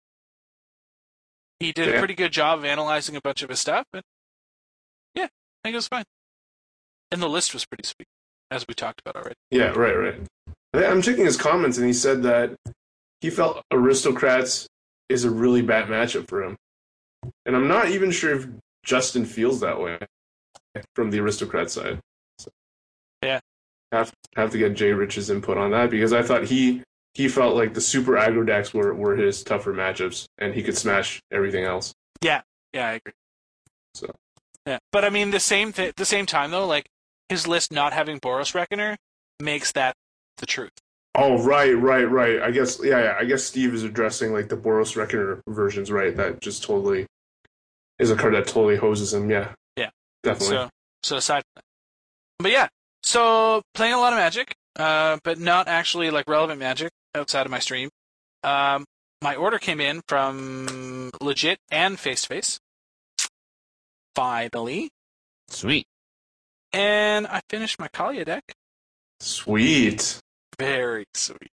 He did a pretty good job of analyzing a bunch of his stuff, and yeah, I think it was fine. And the list was pretty sweet, as we talked about already. Yeah, right. I'm checking his comments, and he said that he felt Aristocrats is a really bad matchup for him. And I'm not even sure if Justin feels that way from the Aristocrat side. So, yeah. Have to get Jay Rich's input on that, because I thought he felt like the super aggro decks were his tougher matchups, and he could smash everything else. Yeah, I agree. So yeah, but I mean, the same time though, like his list not having Boros Reckoner makes that the truth. Oh, right. I guess I guess Steve is addressing like the Boros Reckoner versions, right? That just totally is a card that totally hoses him. Yeah, definitely. So aside from that, but yeah, so playing a lot of Magic, but not actually like relevant Magic outside of my stream. My order came in from Legit and Face to Face. Finally. Sweet. And I finished my Kalia deck. Sweet. Very sweet.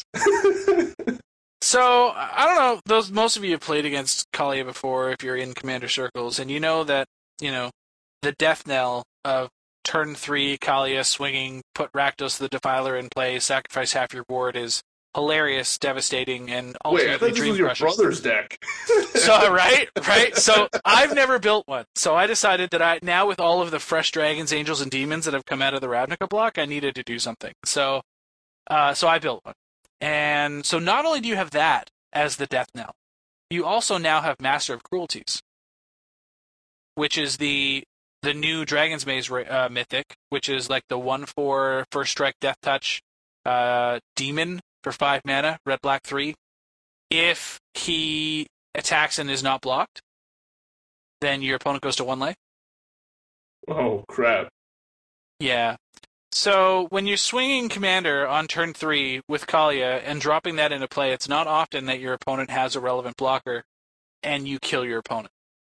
So, I don't know, most of you have played against Kalia before if you're in Commander Circles, and you know that, the death knell of turn 3, Kalia swinging, put Rakdos the Defiler in play, sacrifice half your board is hilarious, devastating, and ultimately Wait, I thought this was your brother's deck. So, right? So, I've never built one. So, I decided that now with all of the fresh dragons, angels, and demons that have come out of the Ravnica block, I needed to do something. So I built one. And so not only do you have that as the death knell, you also now have Master of Cruelties, which is the new Dragon's Maze mythic, which is like the 1/4 first strike death touch demon for 5 mana, red, black, 3. If he attacks and is not blocked, then your opponent goes to 1 life. Oh, crap. Yeah. So when you're swinging Commander on turn 3 with Kalia and dropping that into play, it's not often that your opponent has a relevant blocker and you kill your opponent.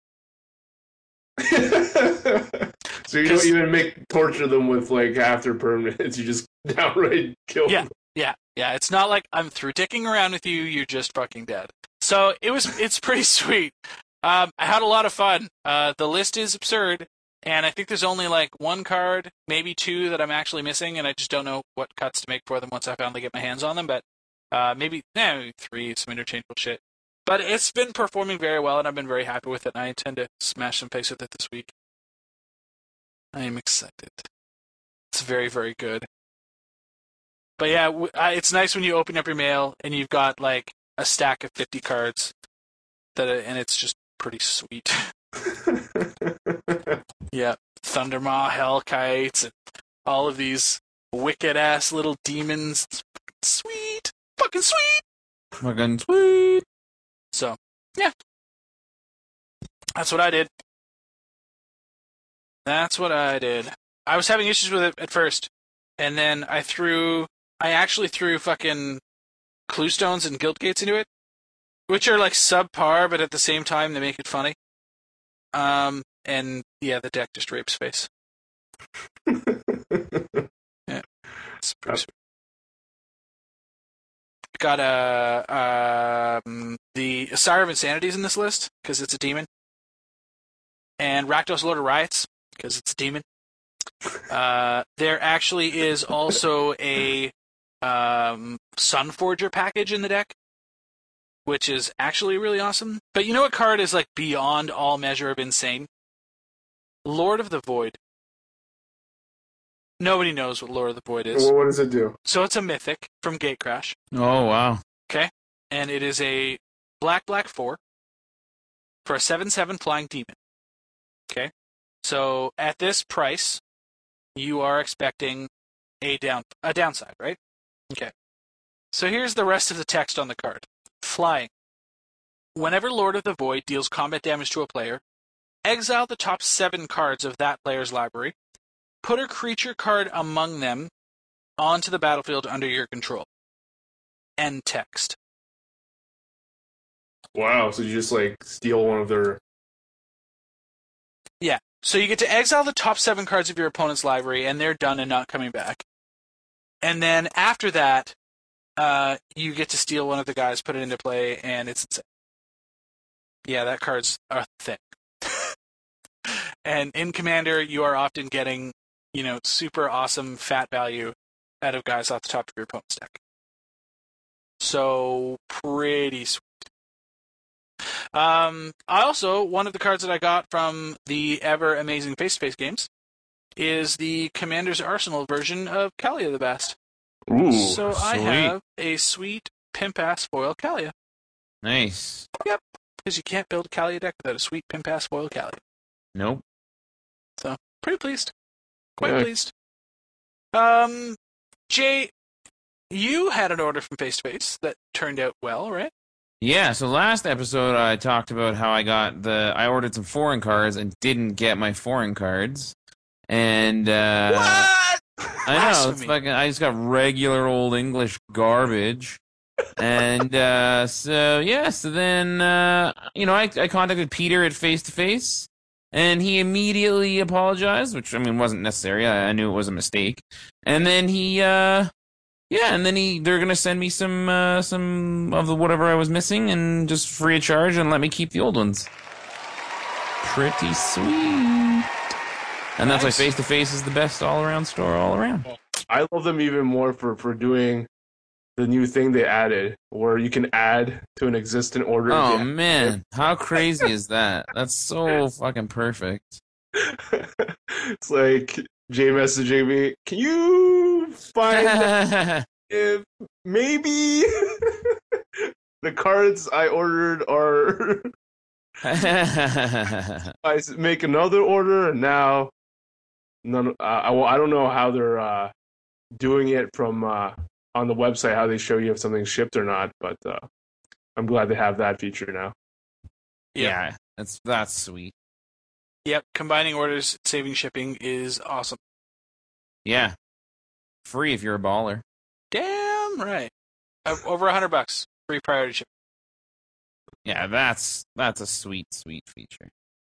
So you don't even torture them with like half their permanents, you just downright kill them. Yeah. It's not like I'm through dicking around with you, you're just fucking dead. So it's pretty sweet. I had a lot of fun. The list is absurd. And I think there's only like 1 card, maybe 2 that I'm actually missing, and I just don't know what cuts to make for them once I finally get my hands on them. But maybe 3, some interchangeable shit. But it's been performing very well, and I've been very happy with it, and I intend to smash some face with it this week. I am excited. It's very, very good. But yeah, it's nice when you open up your mail and you've got like a stack of 50 cards, and it's just pretty sweet. Yeah, Thundermaw, Hellkites, and all of these wicked-ass little demons. Sweet! Fucking sweet! Fucking sweet! So, yeah. That's what I did. I was having issues with it at first, and then I actually threw fucking Clue Stones and Guild Gates into it, which are like subpar, but at the same time they make it funny. And yeah, the deck just rapes face. Yeah, it's pretty sweet. Got the Sire of Insanities in this list because it's a demon, and Rakdos Lord of Riots because it's a demon. There actually is also a Sunforger package in the deck, which is actually really awesome. But you know what card is like beyond all measure of insane? Lord of the Void. Nobody knows what Lord of the Void is. Well, what does it do? So it's a mythic from Gatecrash. Oh, wow. Okay. And it is a black 4 for a 7/7 flying demon. Okay. So at this price, you are expecting a downside, right? Okay. So here's the rest of the text on the card. Flying. Whenever Lord of the Void deals combat damage to a player, exile the top 7 cards of that player's library. Put a creature card among them onto the battlefield under your control. End text. Wow, so you just like steal one of their... Yeah. So you get to exile the top 7 cards of your opponent's library, and they're done and not coming back. And then after that, you get to steal one of the guys, put it into play, and it's insane. Yeah, that card's a thing. And in Commander, you are often getting super awesome fat value out of guys off the top of your opponent's deck. So pretty sweet. One of the cards that I got from the ever amazing face-to-face games is the Commander's Arsenal version of Kalia the Bast. Ooh, so I sweet. have a sweet pimp-ass foil Kalia. Nice. Yep, because you can't build a Kalia deck without a sweet pimp-ass foil Kalia. Nope. So, pretty pleased. Quite Yeah. pleased. Jay, you had an order from Face to Face that turned out well, right? Yeah, so last episode I talked about how I ordered some foreign cards and didn't get my foreign cards. And What? I know, it's Blasphemy. fucking I just got regular old English garbage. And so then I contacted Peter at Face to Face, and he immediately apologized, which wasn't necessary. I knew it was a mistake. And then they're gonna send me some of the whatever I was missing, and just free of charge, and let me keep the old ones. Pretty sweet. And that's why Nice. Face to Face is the best all around store all around. I love them even more for doing the new thing they added, where you can add to an existing order. Oh Yeah. man, how crazy is that? That's so fucking perfect. It's like Jay messaging me, can you find if maybe the cards I ordered are I make another order and now none. I don't know how they're doing it from on the website, how they show you if something's shipped or not, but I'm glad they have that feature now. Yeah, that's sweet. Yep, combining orders, saving shipping is awesome. Yeah, free if you're a baller. Damn right. Over $100, free priority shipping. Yeah, that's a sweet feature.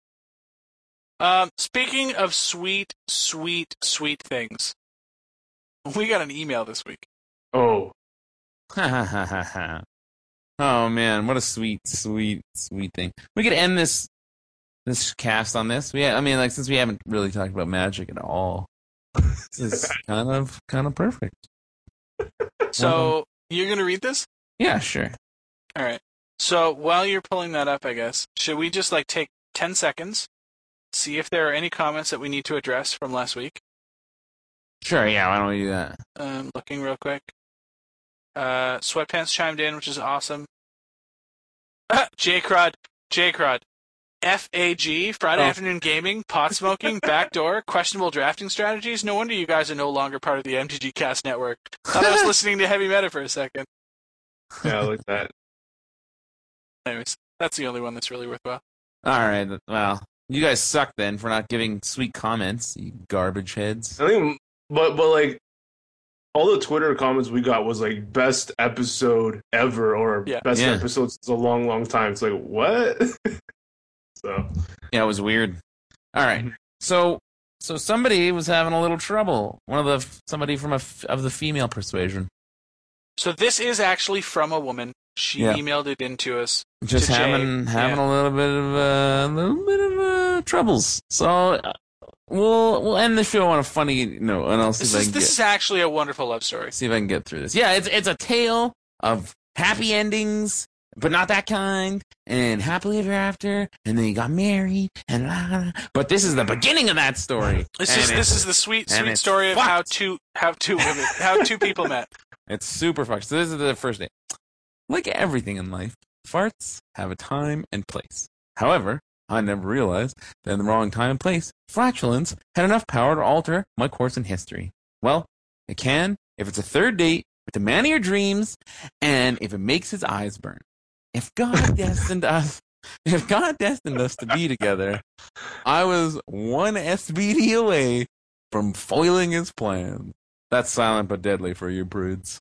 Speaking of sweet things, we got an email this week. Oh, Oh man, what a sweet thing. We could end this cast on this. Since we haven't really talked about Magic at all, this is kind of perfect. So, you're going to read this? Yeah, sure. All right. So, while you're pulling that up, I guess, should we just take 10 seconds, see if there are any comments that we need to address from last week? Sure, yeah, why don't we do that? Looking real quick. Sweatpants chimed in, which is awesome. J-Crod. FAG, Friday Afternoon Gaming, pot smoking, backdoor, questionable drafting strategies. No wonder you guys are no longer part of the MTG Cast network. Thought I was listening to Heavy Meta for a second. yeah, like that. Anyways, that's the only one that's really worthwhile. Alright, well, you guys suck then for not giving sweet comments, you garbage heads. I think, but like, all the Twitter comments we got was like best episode ever, or best Yeah. episode since a long time. It's like, what? So Yeah, it was weird. Alright, so somebody was having a little trouble. Somebody from of the female persuasion. So this is actually from a woman. She Yeah. emailed it in to us. Just To Jay, having yeah. a little bit of troubles. So we'll end the show on a funny note, and I'll see This is actually a wonderful love story. see if I can get through this. Yeah, it's a tale of happy endings, but not that kind, and happily ever after, and then you got married, and but this is the beginning of that story. This is the sweet and it's story of fucked. how two people met. It's super fucked. So this is the first day. Like everything in life, farts have a time and place. However, I never realized that in the wrong time and place, flatulence had enough power to alter my course in history. Well, it can if it's a third date with the man of your dreams, and if it makes his eyes burn. If God destined us to be together, I was one SBD away from foiling his plan. That's silent but deadly for you prudes.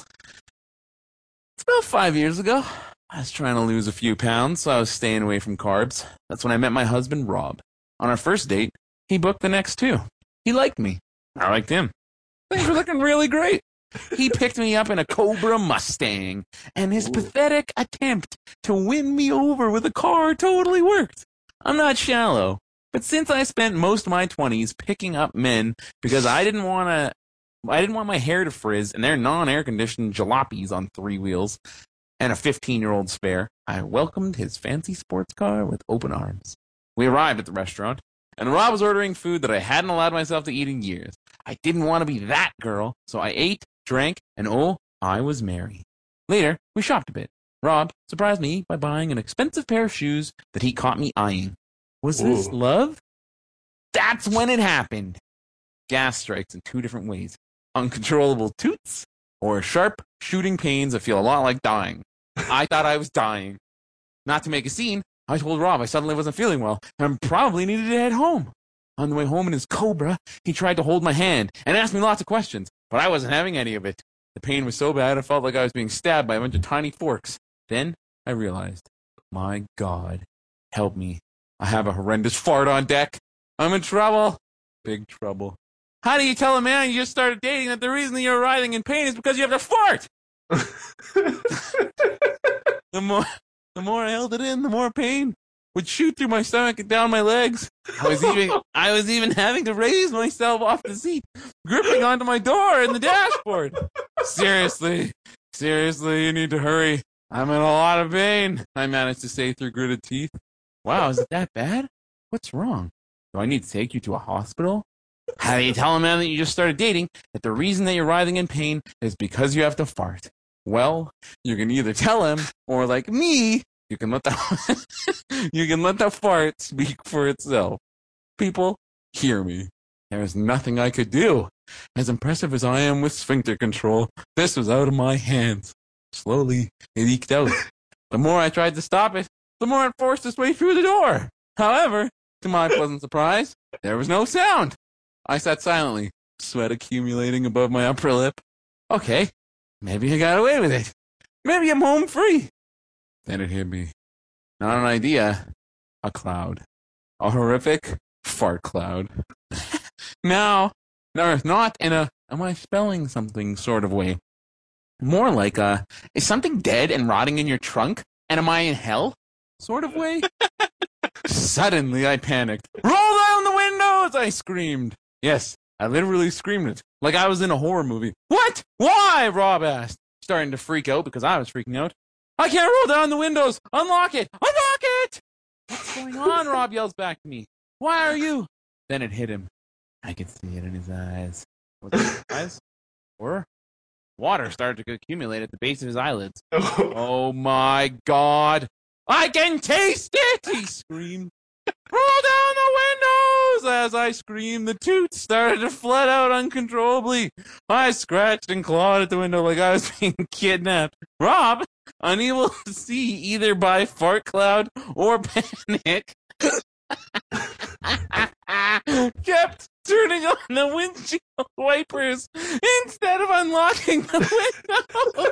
It's about 5 years ago. I was trying to lose a few pounds, so I was staying away from carbs. That's when I met my husband, Rob. On our first date, he booked the next two. He liked me. I liked him. Things were looking really great. He picked me up in a Cobra Mustang, and his pathetic attempt to win me over with a car totally worked. I'm not shallow, But since I spent most of my 20s picking up men because I didn't want my hair to frizz, and they're non-air conditioned jalopies on 3 wheels and a 15-year-old spare, I welcomed his fancy sports car with open arms. We arrived at the restaurant, and Rob was ordering food that I hadn't allowed myself to eat in years. I didn't want to be that girl, so I ate, drank, and I was merry. Later, we shopped a bit. Rob surprised me by buying an expensive pair of shoes that he caught me eyeing. Was this love? That's when it happened. Gas strikes in 2 different ways. Uncontrollable toots or sharp shooting pains that feel a lot like dying. I thought I was dying. Not to make a scene, I told Rob I suddenly wasn't feeling well and probably needed to head home. On the way home in his Cobra, he tried to hold my hand and asked me lots of questions, but I wasn't having any of it. The pain was so bad I felt like I was being stabbed by a bunch of tiny forks. Then I realized, my God, help me. I have a horrendous fart on deck. I'm in trouble. Big trouble. How do you tell a man you just started dating that the reason that you're writhing in pain is because you have to fart? The more I held it in, the more pain would shoot through my stomach and down my legs. I was even having to raise myself off the seat, gripping onto my door and the dashboard. Seriously, you need to hurry. I'm in a lot of pain, I managed to say through gritted teeth. Wow, is it that bad? What's wrong? Do I need to take you to a hospital? How do you tell a man that you just started dating that the reason that you're writhing in pain is because you have to fart? Well, you can either tell him, or like me, you can let the fart speak for itself. People, hear me. There is nothing I could do. As impressive as I am with sphincter control, this was out of my hands. Slowly, it eked out. The more I tried to stop it, the more it forced its way through the door. However, to my pleasant surprise, there was no sound. I sat silently, sweat accumulating above my upper lip. Okay, maybe I got away with it. Maybe I'm home free. Then it hit me. Not an idea, a cloud. A horrific fart cloud. Now, not in a, am I spelling something sort of way. More like is something dead and rotting in your trunk? And am I in hell? Sort of way. Suddenly I panicked. Roll down the windows! I screamed. Yes, I literally screamed it. Like I was in a horror movie. What? Why? Rob asked, starting to freak out because I was freaking out. I can't roll down the windows! Unlock it! Unlock it! What's going on? Rob yells back to me. Why are you? Then it hit him. I could see it in his eyes. Was it his eyes? Or? Water started to accumulate at the base of his eyelids. Oh my God! I can taste it! He screamed. Roll down the windows! As I screamed, the toots started to flood out uncontrollably. I scratched and clawed at the window like I was being kidnapped. Rob, unable to see either by fart cloud or panic, kept turning on the windshield wipers instead of unlocking the window.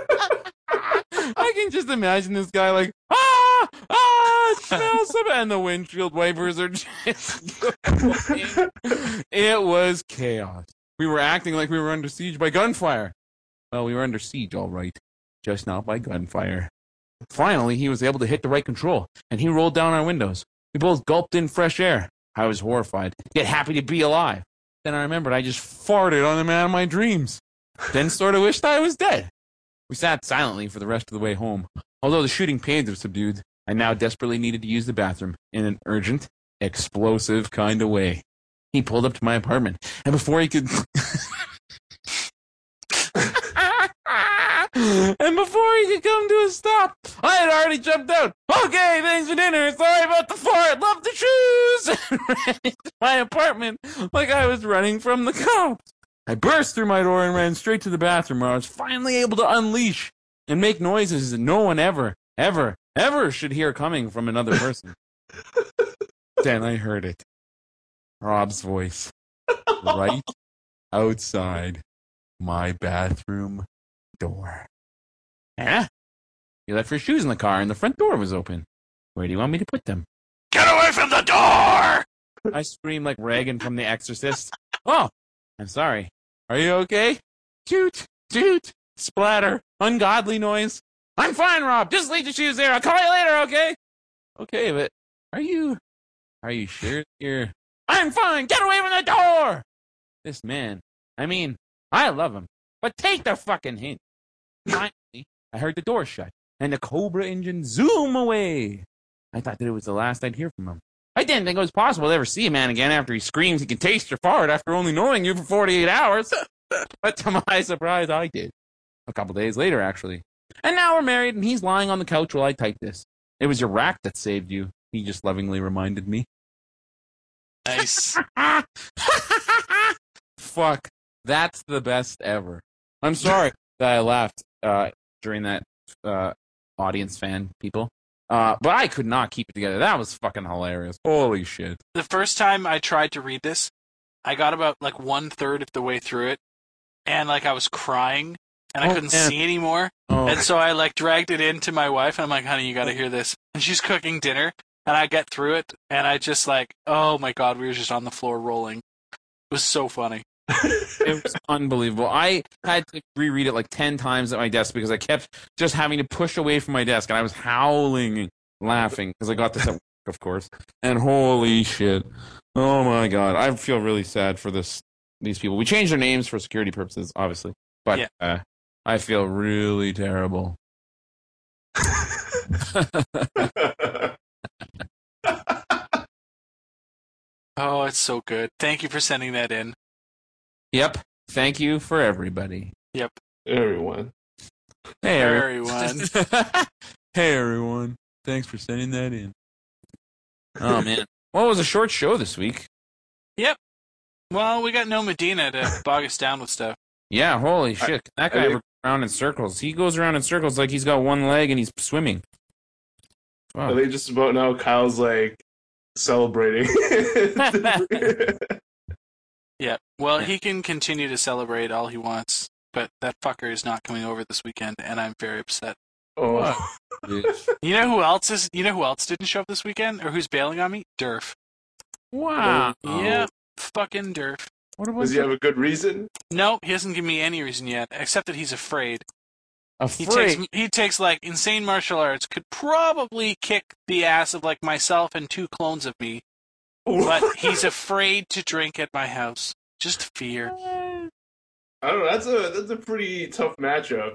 I can just imagine this guy like, it smells so bad, and the windshield wipers are just going. It was chaos. We were acting like we were under siege by gunfire. Well, we were under siege, all right, just not by gunfire. Finally, he was able to hit the right control, and he rolled down our windows. We both gulped in fresh air. I was horrified, yet happy to be alive. Then I remembered I just farted on the man of my dreams. Then sort of wished I was dead. We sat silently for the rest of the way home. Although the shooting pains were subdued, I now desperately needed to use the bathroom in an urgent, explosive kind of way. He pulled up to my apartment, and before he could... And before he could come to a stop, I had already jumped out. Okay, thanks for dinner. Sorry about the fart. Love the shoes. And ran into my apartment like I was running from the cops. I burst through my door and ran straight to the bathroom where I was finally able to unleash and make noises that no one ever should hear coming from another person. Then I heard it. Rob's voice. Right outside my bathroom door. Huh? You left your shoes in the car and the front door was open. Where do you want me to put them? Get away from the door! I screamed like Reagan from The Exorcist. Oh, I'm sorry. Are you okay? Toot, toot, splatter, ungodly noise. I'm fine, Rob. Just leave the shoes there. I'll call you later, okay? Okay, but are you Are you sure you're... I'm fine! Get away from the door! This man, I mean, I love him, but take the fucking hint. Finally, I heard the door shut, and the Cobra engine zoom away. I thought that it was the last I'd hear from him. I didn't think it was possible to ever see a man again after he screams he can taste your fart after only knowing you for 48 hours. But to my surprise, I did. A couple days later, actually. And now we're married, and he's lying on the couch while I type this. It was your rack that saved you, he just lovingly reminded me. Nice. Fuck. That's the best ever. I'm sorry that I laughed during that audience fan, people. But I could not keep it together. That was fucking hilarious. Holy shit. The first time I tried to read this, I got about like 1/3 of the way through it, and like I was crying, and I couldn't see anymore. And so I like dragged it into my wife, and I'm like, honey, you gotta hear this. And she's cooking dinner, and I get through it, and I just like, oh my god, we were just on the floor rolling. It was so funny. It was unbelievable. I had to reread it like 10 times at my desk because I kept just having to push away from my desk, and I was howling, laughing, because I got this at work, of course. And holy shit. Oh my god. I feel really sad for these people. We changed their names for security purposes, obviously. But I feel really terrible. Oh, it's so good. Thank you for sending that in. Yep. Thank you for everybody. Yep. Everyone. Hey, everyone. Hey, everyone. Thanks for sending that in. Oh, man. Well, it was a short show this week. Yep. Well, we got no Medina to bog us down with stuff. Yeah, holy shit. That guy goes around in circles. He goes around in circles like he's got one leg and he's swimming. I think just about now Kyle's like celebrating. Yeah. Well, he can continue to celebrate all he wants, but that fucker is not coming over this weekend, and I'm very upset. Oh. You know who else didn't show up this weekend, or who's bailing on me? Durf. Wow. Yeah, fucking Durf. Does he have a good reason? No, he hasn't given me any reason yet, except that he's afraid. Afraid? He takes like insane martial arts, could probably kick the ass of like myself and 2 clones of me, but he's afraid to drink at my house. Just fear. I don't know. That's a pretty tough matchup.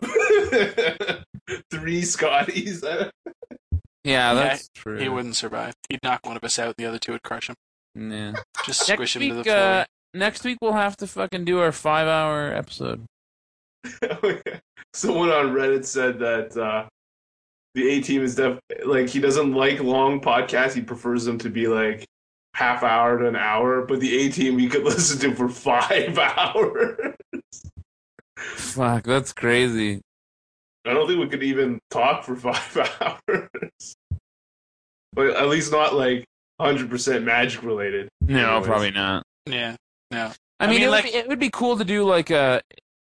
3 Scotties. Yeah, that's true. He wouldn't survive. He'd knock one of us out, and the other 2 would crush him. Nah. Just squish him to the floor. Next week we'll have to fucking do our 5-hour episode. Someone on Reddit said that the A-Team is like he doesn't like long podcasts. He prefers them to be like half hour to an hour. But the A-Team you could listen to for 5 hours. Fuck, that's crazy. I don't think we could even talk for 5 hours. But at least not like 100% Magic related. No, anyways. probably not. Yeah, no. I mean, it would be cool to do like a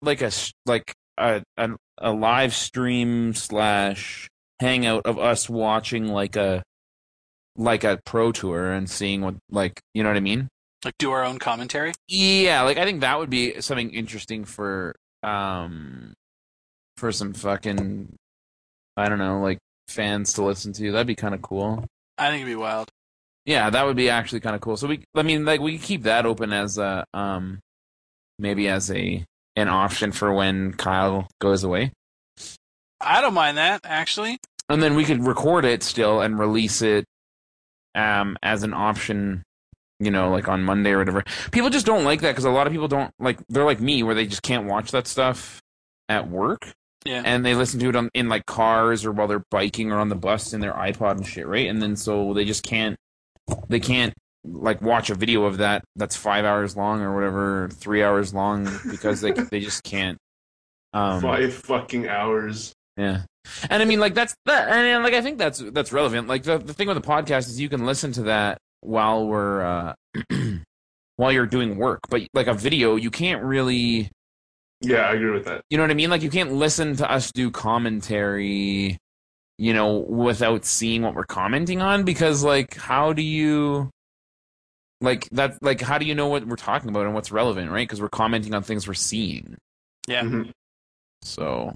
live stream / hangout of us watching like a pro tour and seeing what, like, you know what I mean? Like do our own commentary? Yeah, like I think that would be something interesting for some fucking, I don't know, like fans to listen to. That'd be kind of cool. I think it'd be wild. Yeah, that would be actually kind of cool. So we could keep that open as a maybe as an option for when Kyle goes away. I don't mind that, actually. And then we could record it still and release it as an option, you know, like on Monday or whatever. People just don't like that because a lot of people don't like. They're like me, where they just can't watch that stuff at work. Yeah. And they listen to it in like cars or while they're biking or on the bus in their iPod and shit, right? And then so they just can't. They can't like watch a video of that's 5 hours long or whatever, 3 hours long because they just can't. 5 fucking hours. Yeah, and I mean like that's that, and like I think that's relevant. Like the thing with the podcast is you can listen to that while we're while you're doing work, but like a video you can't really. Yeah, I agree with that. You know what I mean? Like you can't listen to us do commentary, you know, without seeing what we're commenting on, because like how do you how do you know what we're talking about and what's relevant, right? Because we're commenting on things we're seeing. Yeah. Mm-hmm. So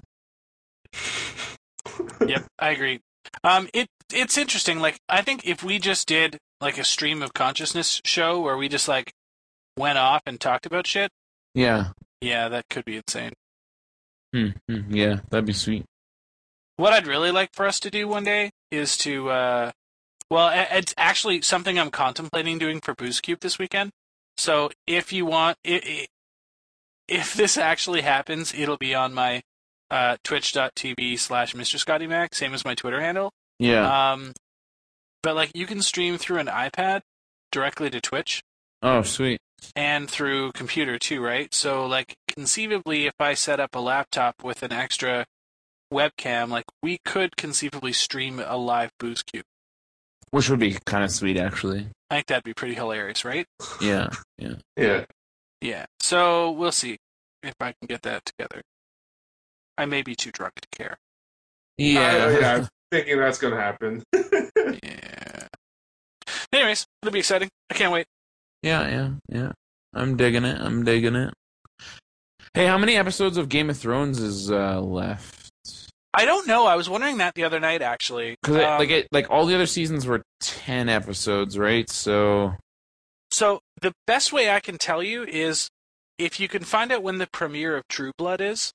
Yep, I agree. It's interesting. Like I think if we just did like a stream of consciousness show where we just like went off and talked about shit. Yeah. Yeah, that could be insane. Yeah, that'd be sweet. What I'd really like for us to do one day is to, it's actually something I'm contemplating doing for Booze Cube this weekend. So if you want, if this actually happens, it'll be on my twitch.tv/Mr. Scotty Mac, same as my Twitter handle. Yeah. But like you can stream through an iPad directly to Twitch. Oh, sweet. And through computer too, right? So like conceivably if I set up a laptop with an extra webcam, like we could conceivably stream a live Booze Cube. Which would be kind of sweet, actually. I think that'd be pretty hilarious, right? Yeah. Yeah. So we'll see if I can get that together. I may be too drunk to care. Yeah. I'm thinking that's going to happen. Yeah. Anyways, it'll be exciting. I can't wait. Yeah. I'm digging it. Hey, how many episodes of Game of Thrones is left? I don't know. I was wondering that the other night, actually. Because all the other seasons were 10 episodes, right? So the best way I can tell you is if you can find out when the premiere of True Blood is.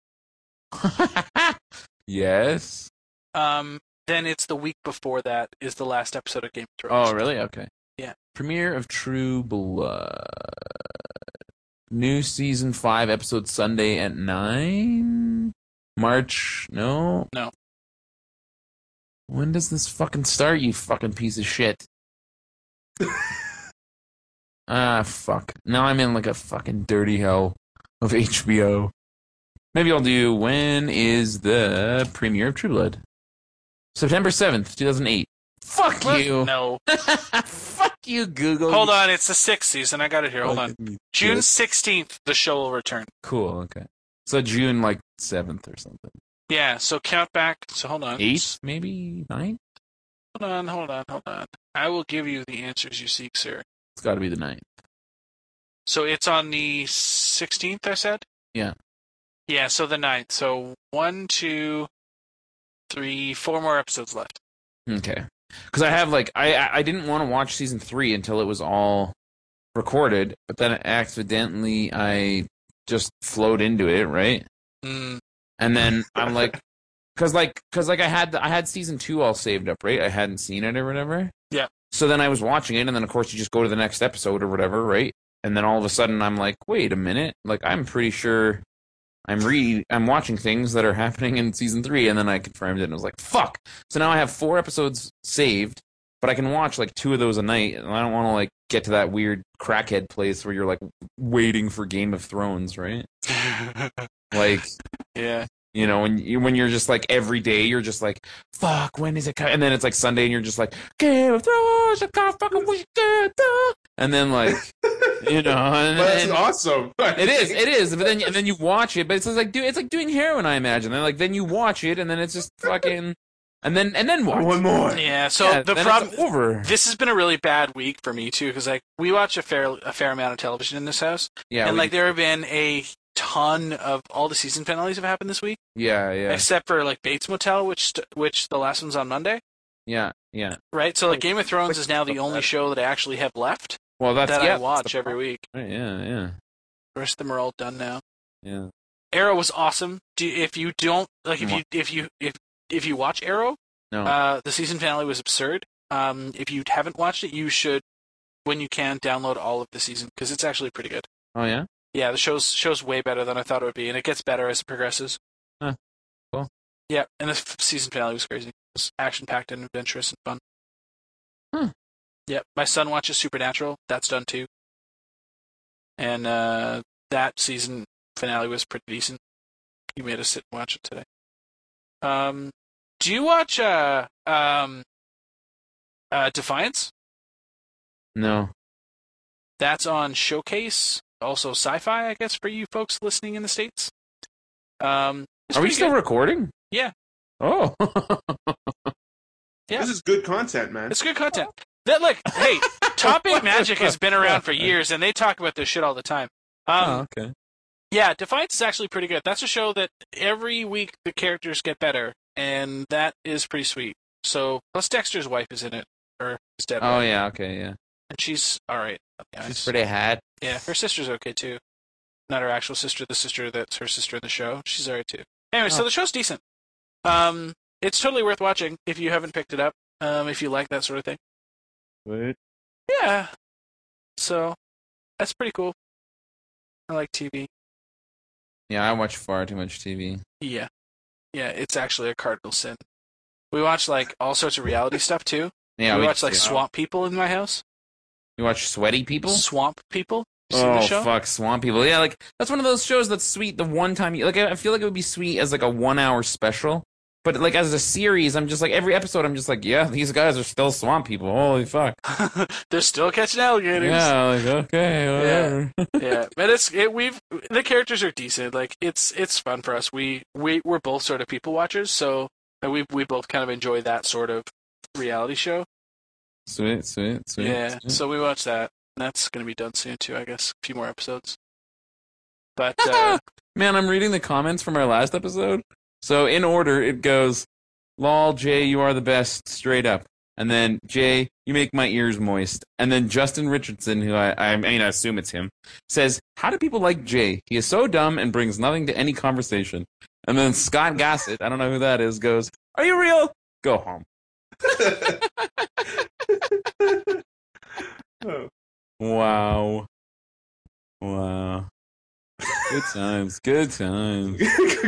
Yes. Then it's the week before that is the last episode of Game of Thrones. Oh, really? Okay. Yeah. Premiere of True Blood. New season 5 episode Sunday at 9? March? No. When does this fucking start, you fucking piece of shit? Fuck. Now I'm in like a fucking dirty hell of HBO. Maybe I'll do when is the premiere of True Blood? September 7th, 2008. Fuck you. No. Fuck you, Google. Hold on, it's the 6th season. I got it here. Hold on. June 16th, the show will return. Cool, okay. So June, 7th or something. Yeah, so count back. So hold on. 8th, maybe? 9th? Hold on. I will give you the answers you seek, sir. It's got to be the 9th. So it's on the 16th, I said? Yeah. Yeah, so the 9th. So 1, 2, 3, 4 more episodes left. Okay. Because I have, I didn't want to watch season 3 until it was all recorded, but then accidentally I just flowed into it, right? Mm. And then I'm like, because I had season 2 all saved up, right? I hadn't seen it or whatever. Yeah. So then I was watching it, and then of course you just go to the next episode or whatever, right? And then all of a sudden I'm like, wait a minute, I'm pretty sure I'm watching things that are happening in season 3, and then I confirmed it, and I was like, fuck. So now I have 4 episodes saved, but I can watch 2 of those a night, and I don't want to get to that weird crackhead place where you're waiting for Game of Thrones, right? Yeah. You know, when you're just every day, you're just fuck, when is it coming? And then it's Sunday, and you're just Game of Thrones, I can't fucking weekend. And then you know, and that's awesome. It is. But then you watch it, but it's it's like doing heroin, I imagine. And then you watch it, and then it's just fucking, and then watch one more. Yeah. So the problem over. This has been a really bad week for me too, because we watch a fair amount of television in this house. Yeah. And there have been a ton of all the season finales have happened this week. Yeah. Except for Bates Motel, which the last one's on Monday. Yeah. Right. So Game of Thrones is now the only show that I actually have left. Well, I watch every week. Right, yeah. The rest of them are all done now. Yeah. Arrow was awesome. If you don't if you watch Arrow, no. The season finale was absurd. If you haven't watched it, you should, when you can, download all of the season because it's actually pretty good. Oh yeah. Yeah, the show's way better than I thought it would be, and it gets better as it progresses. Huh. Cool. Yeah, and the season finale was crazy. It was action-packed and adventurous and fun. Huh. Yeah, my son watches Supernatural. That's done too. And that season finale was pretty decent. He made us sit and watch it today. Do you watch Defiance? No. That's on Showcase. Also Sci-Fi, I guess, for you folks listening in the States. Are we still recording? Yeah. Oh. Yeah. This is good content, man. It's good content. Hey, Topic Magic has been around for years, and they talk about this shit all the time. Okay. Yeah, Defiance is actually pretty good. That's a show that every week the characters get better, and that is pretty sweet. So, plus Dexter's wife is in it. or his dead Oh wife. yeah, okay, yeah. And she's all right. Yeah, She's pretty hot. yeah, her sister's okay too. Not her actual sister, the sister that's her sister in the show. She's all right too. Anyway, so the show's decent. It's totally worth watching if you haven't picked it up. If you like that sort of thing. What? Yeah. So that's pretty cool. I like TV. Yeah, I watch far too much TV. Yeah. Yeah, it's actually a cardinal sin. We watch like all sorts of reality stuff too. Yeah, we watch like yeah. Swamp People in my house. You watch Sweaty People? Swamp People? You seen Oh the show? fuck, Swamp People. Yeah, like that's one of those shows that's sweet. The one time, like I feel like it would be sweet as like a 1 hour special, but like as a series, I'm just like every episode, I'm just like, yeah, these guys are still Swamp People. Holy fuck. They're still catching alligators. Yeah, like okay, whatever. Yeah, but the characters are decent. Like it's fun for us. We're both sort of people watchers, so we both kind of enjoy that sort of reality show. Sweet. Yeah, sweet. so we watch that. That's going to be done soon too, I guess. A few more episodes. But Man, I'm reading the comments from our last episode. So in order, it goes, "Lol, Jay, you are the best, straight up." And then, "Jay, you make my ears moist." And then Justin Richardson, who I mean, I assume it's him, says, "How do people like Jay? He is so dumb and brings nothing to any conversation." And then Scott Gossett, I don't know who that is, goes, "Are you real? Go home." Wow. Good times. Good time.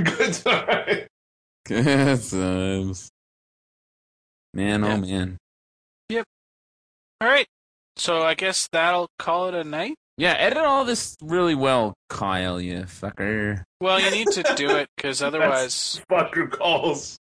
Good times. Man, Yeah. oh man. all right. So I guess that'll call it a night. Yeah, edit all this really well, Kyle, you fucker. Well, you need to do it because otherwise, Fucker calls.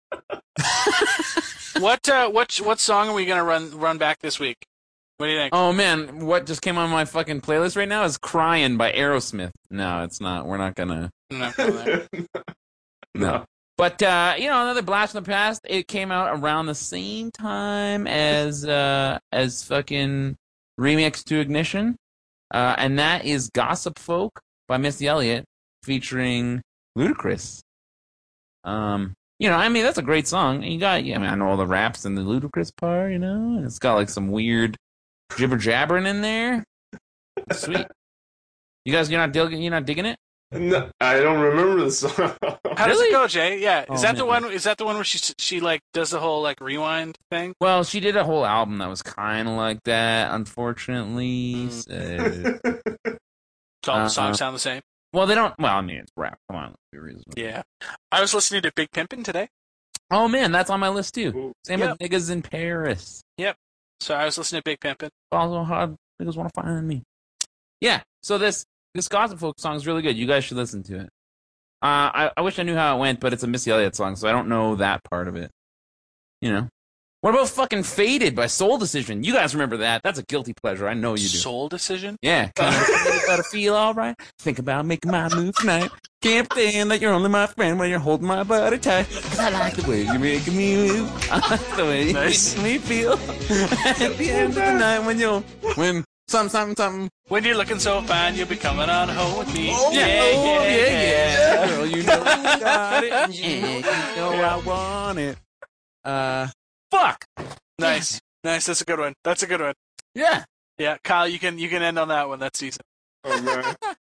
what song are we gonna run back this week? What do you think? Oh man, what just came on my fucking playlist right now is Crying by Aerosmith. No, it's not. We're not gonna. No, no. No. But, another blast from the past. It came out around the same time as fucking Remix to Ignition. And that is Gossip Folk by Missy Elliott featuring Ludacris. That's a great song. And I know all the raps in the Ludacris part, and it's got like some weird jibber jabbering in there. Sweet. You're not digging it? No, I don't remember the song. How does Really? it go, Jay? Yeah, is Oh, that the man. one? Is that the one where she like does the whole like rewind thing? Well, she did a whole album that was kind of like that, unfortunately. So. So all the songs sound the same. Well, they don't. Well, I mean, it's rap. Come on, let's be reasonable. Yeah, I was listening to Big Pimpin' today. Oh man, that's on my list too. Ooh. Same Yep. with Niggas in Paris. So I was listening to Big Pimpin'. Also, how niggas want to find me. Yeah. So this Gossip Folk song is really good. You guys should listen to it. I wish I knew how it went, but it's a Missy Elliott song, so I don't know that part of it. What about fucking Faded by Soul Decision? You guys remember that? That's a guilty pleasure. I know you do. Soul Decision. Yeah. Gotta feel alright. Think about making my move tonight. Can't pretend that you're only my friend when you're holding my body tight. 'Cause I like the way you're making me move. I like the way Nice. you make me feel. At the end of the night when something. When you're looking so fine, you'll be coming on home with me. Yeah. Girl, you know you got it. Yeah, you know I want it. Fuck. Nice. That's a good one. Yeah. Yeah, Kyle, you can end on that one. That's decent. Oh, man.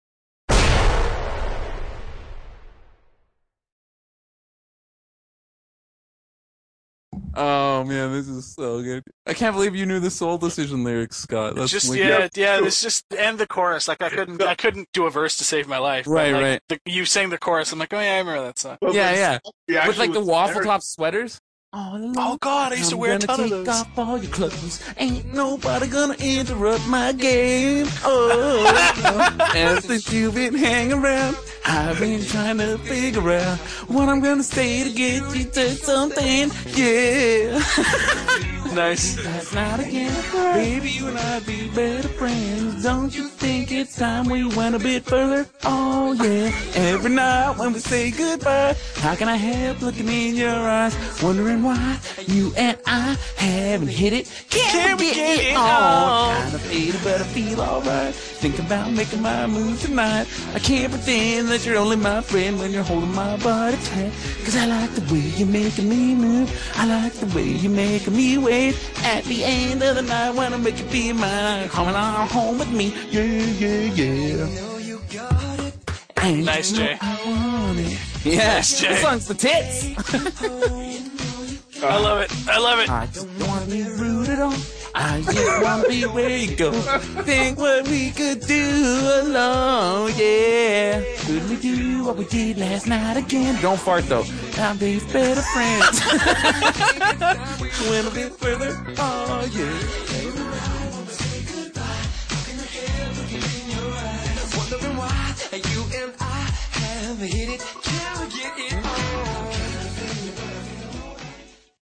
Oh man, this is so good. I can't believe you knew the Soul Decision lyrics, Scott. That's Just wicked. it's just end the chorus. Like I couldn't do a verse to save my life. Right, but, right. You sang the chorus. I'm like, oh yeah, I remember that song. Yeah. Yeah, With like the actually, waffle Eric- top sweaters. Oh God, I used to wear a ton of those. Take off all your clothes. Ain't nobody gonna interrupt my game. Oh, and since you've been hanging around, I've been trying to figure out what I'm gonna say to get you to something. Yeah. Nice. That's not again. Baby, you and I be better friends. Don't you think it's time we went a bit further? Oh yeah. Every night when we say goodbye, how can I help looking in your eyes, wondering why you and I haven't hit it? Can we get it on? Kinda faded, but I feel alright. think about making my move tonight. I can't pretend that you're only my friend when you're holding my body tight. Cause I like the way you're making me move. I like the way you're making me wait. At the end of the night, wanna make you be mine. Coming on home with me. Yeah, yeah, yeah. And Nice, you know Jay. I want it. Yeah, Nice, Jay. this song's the tits. I love it. I love it. I just don't wanna be rude at all. I just wanna be where you go. Think what we could do alone, yeah. Could we do what we did last night again? Don't fart though. I'll be better friends. Went a bit further, oh yeah. Wondering why you and I have hit it.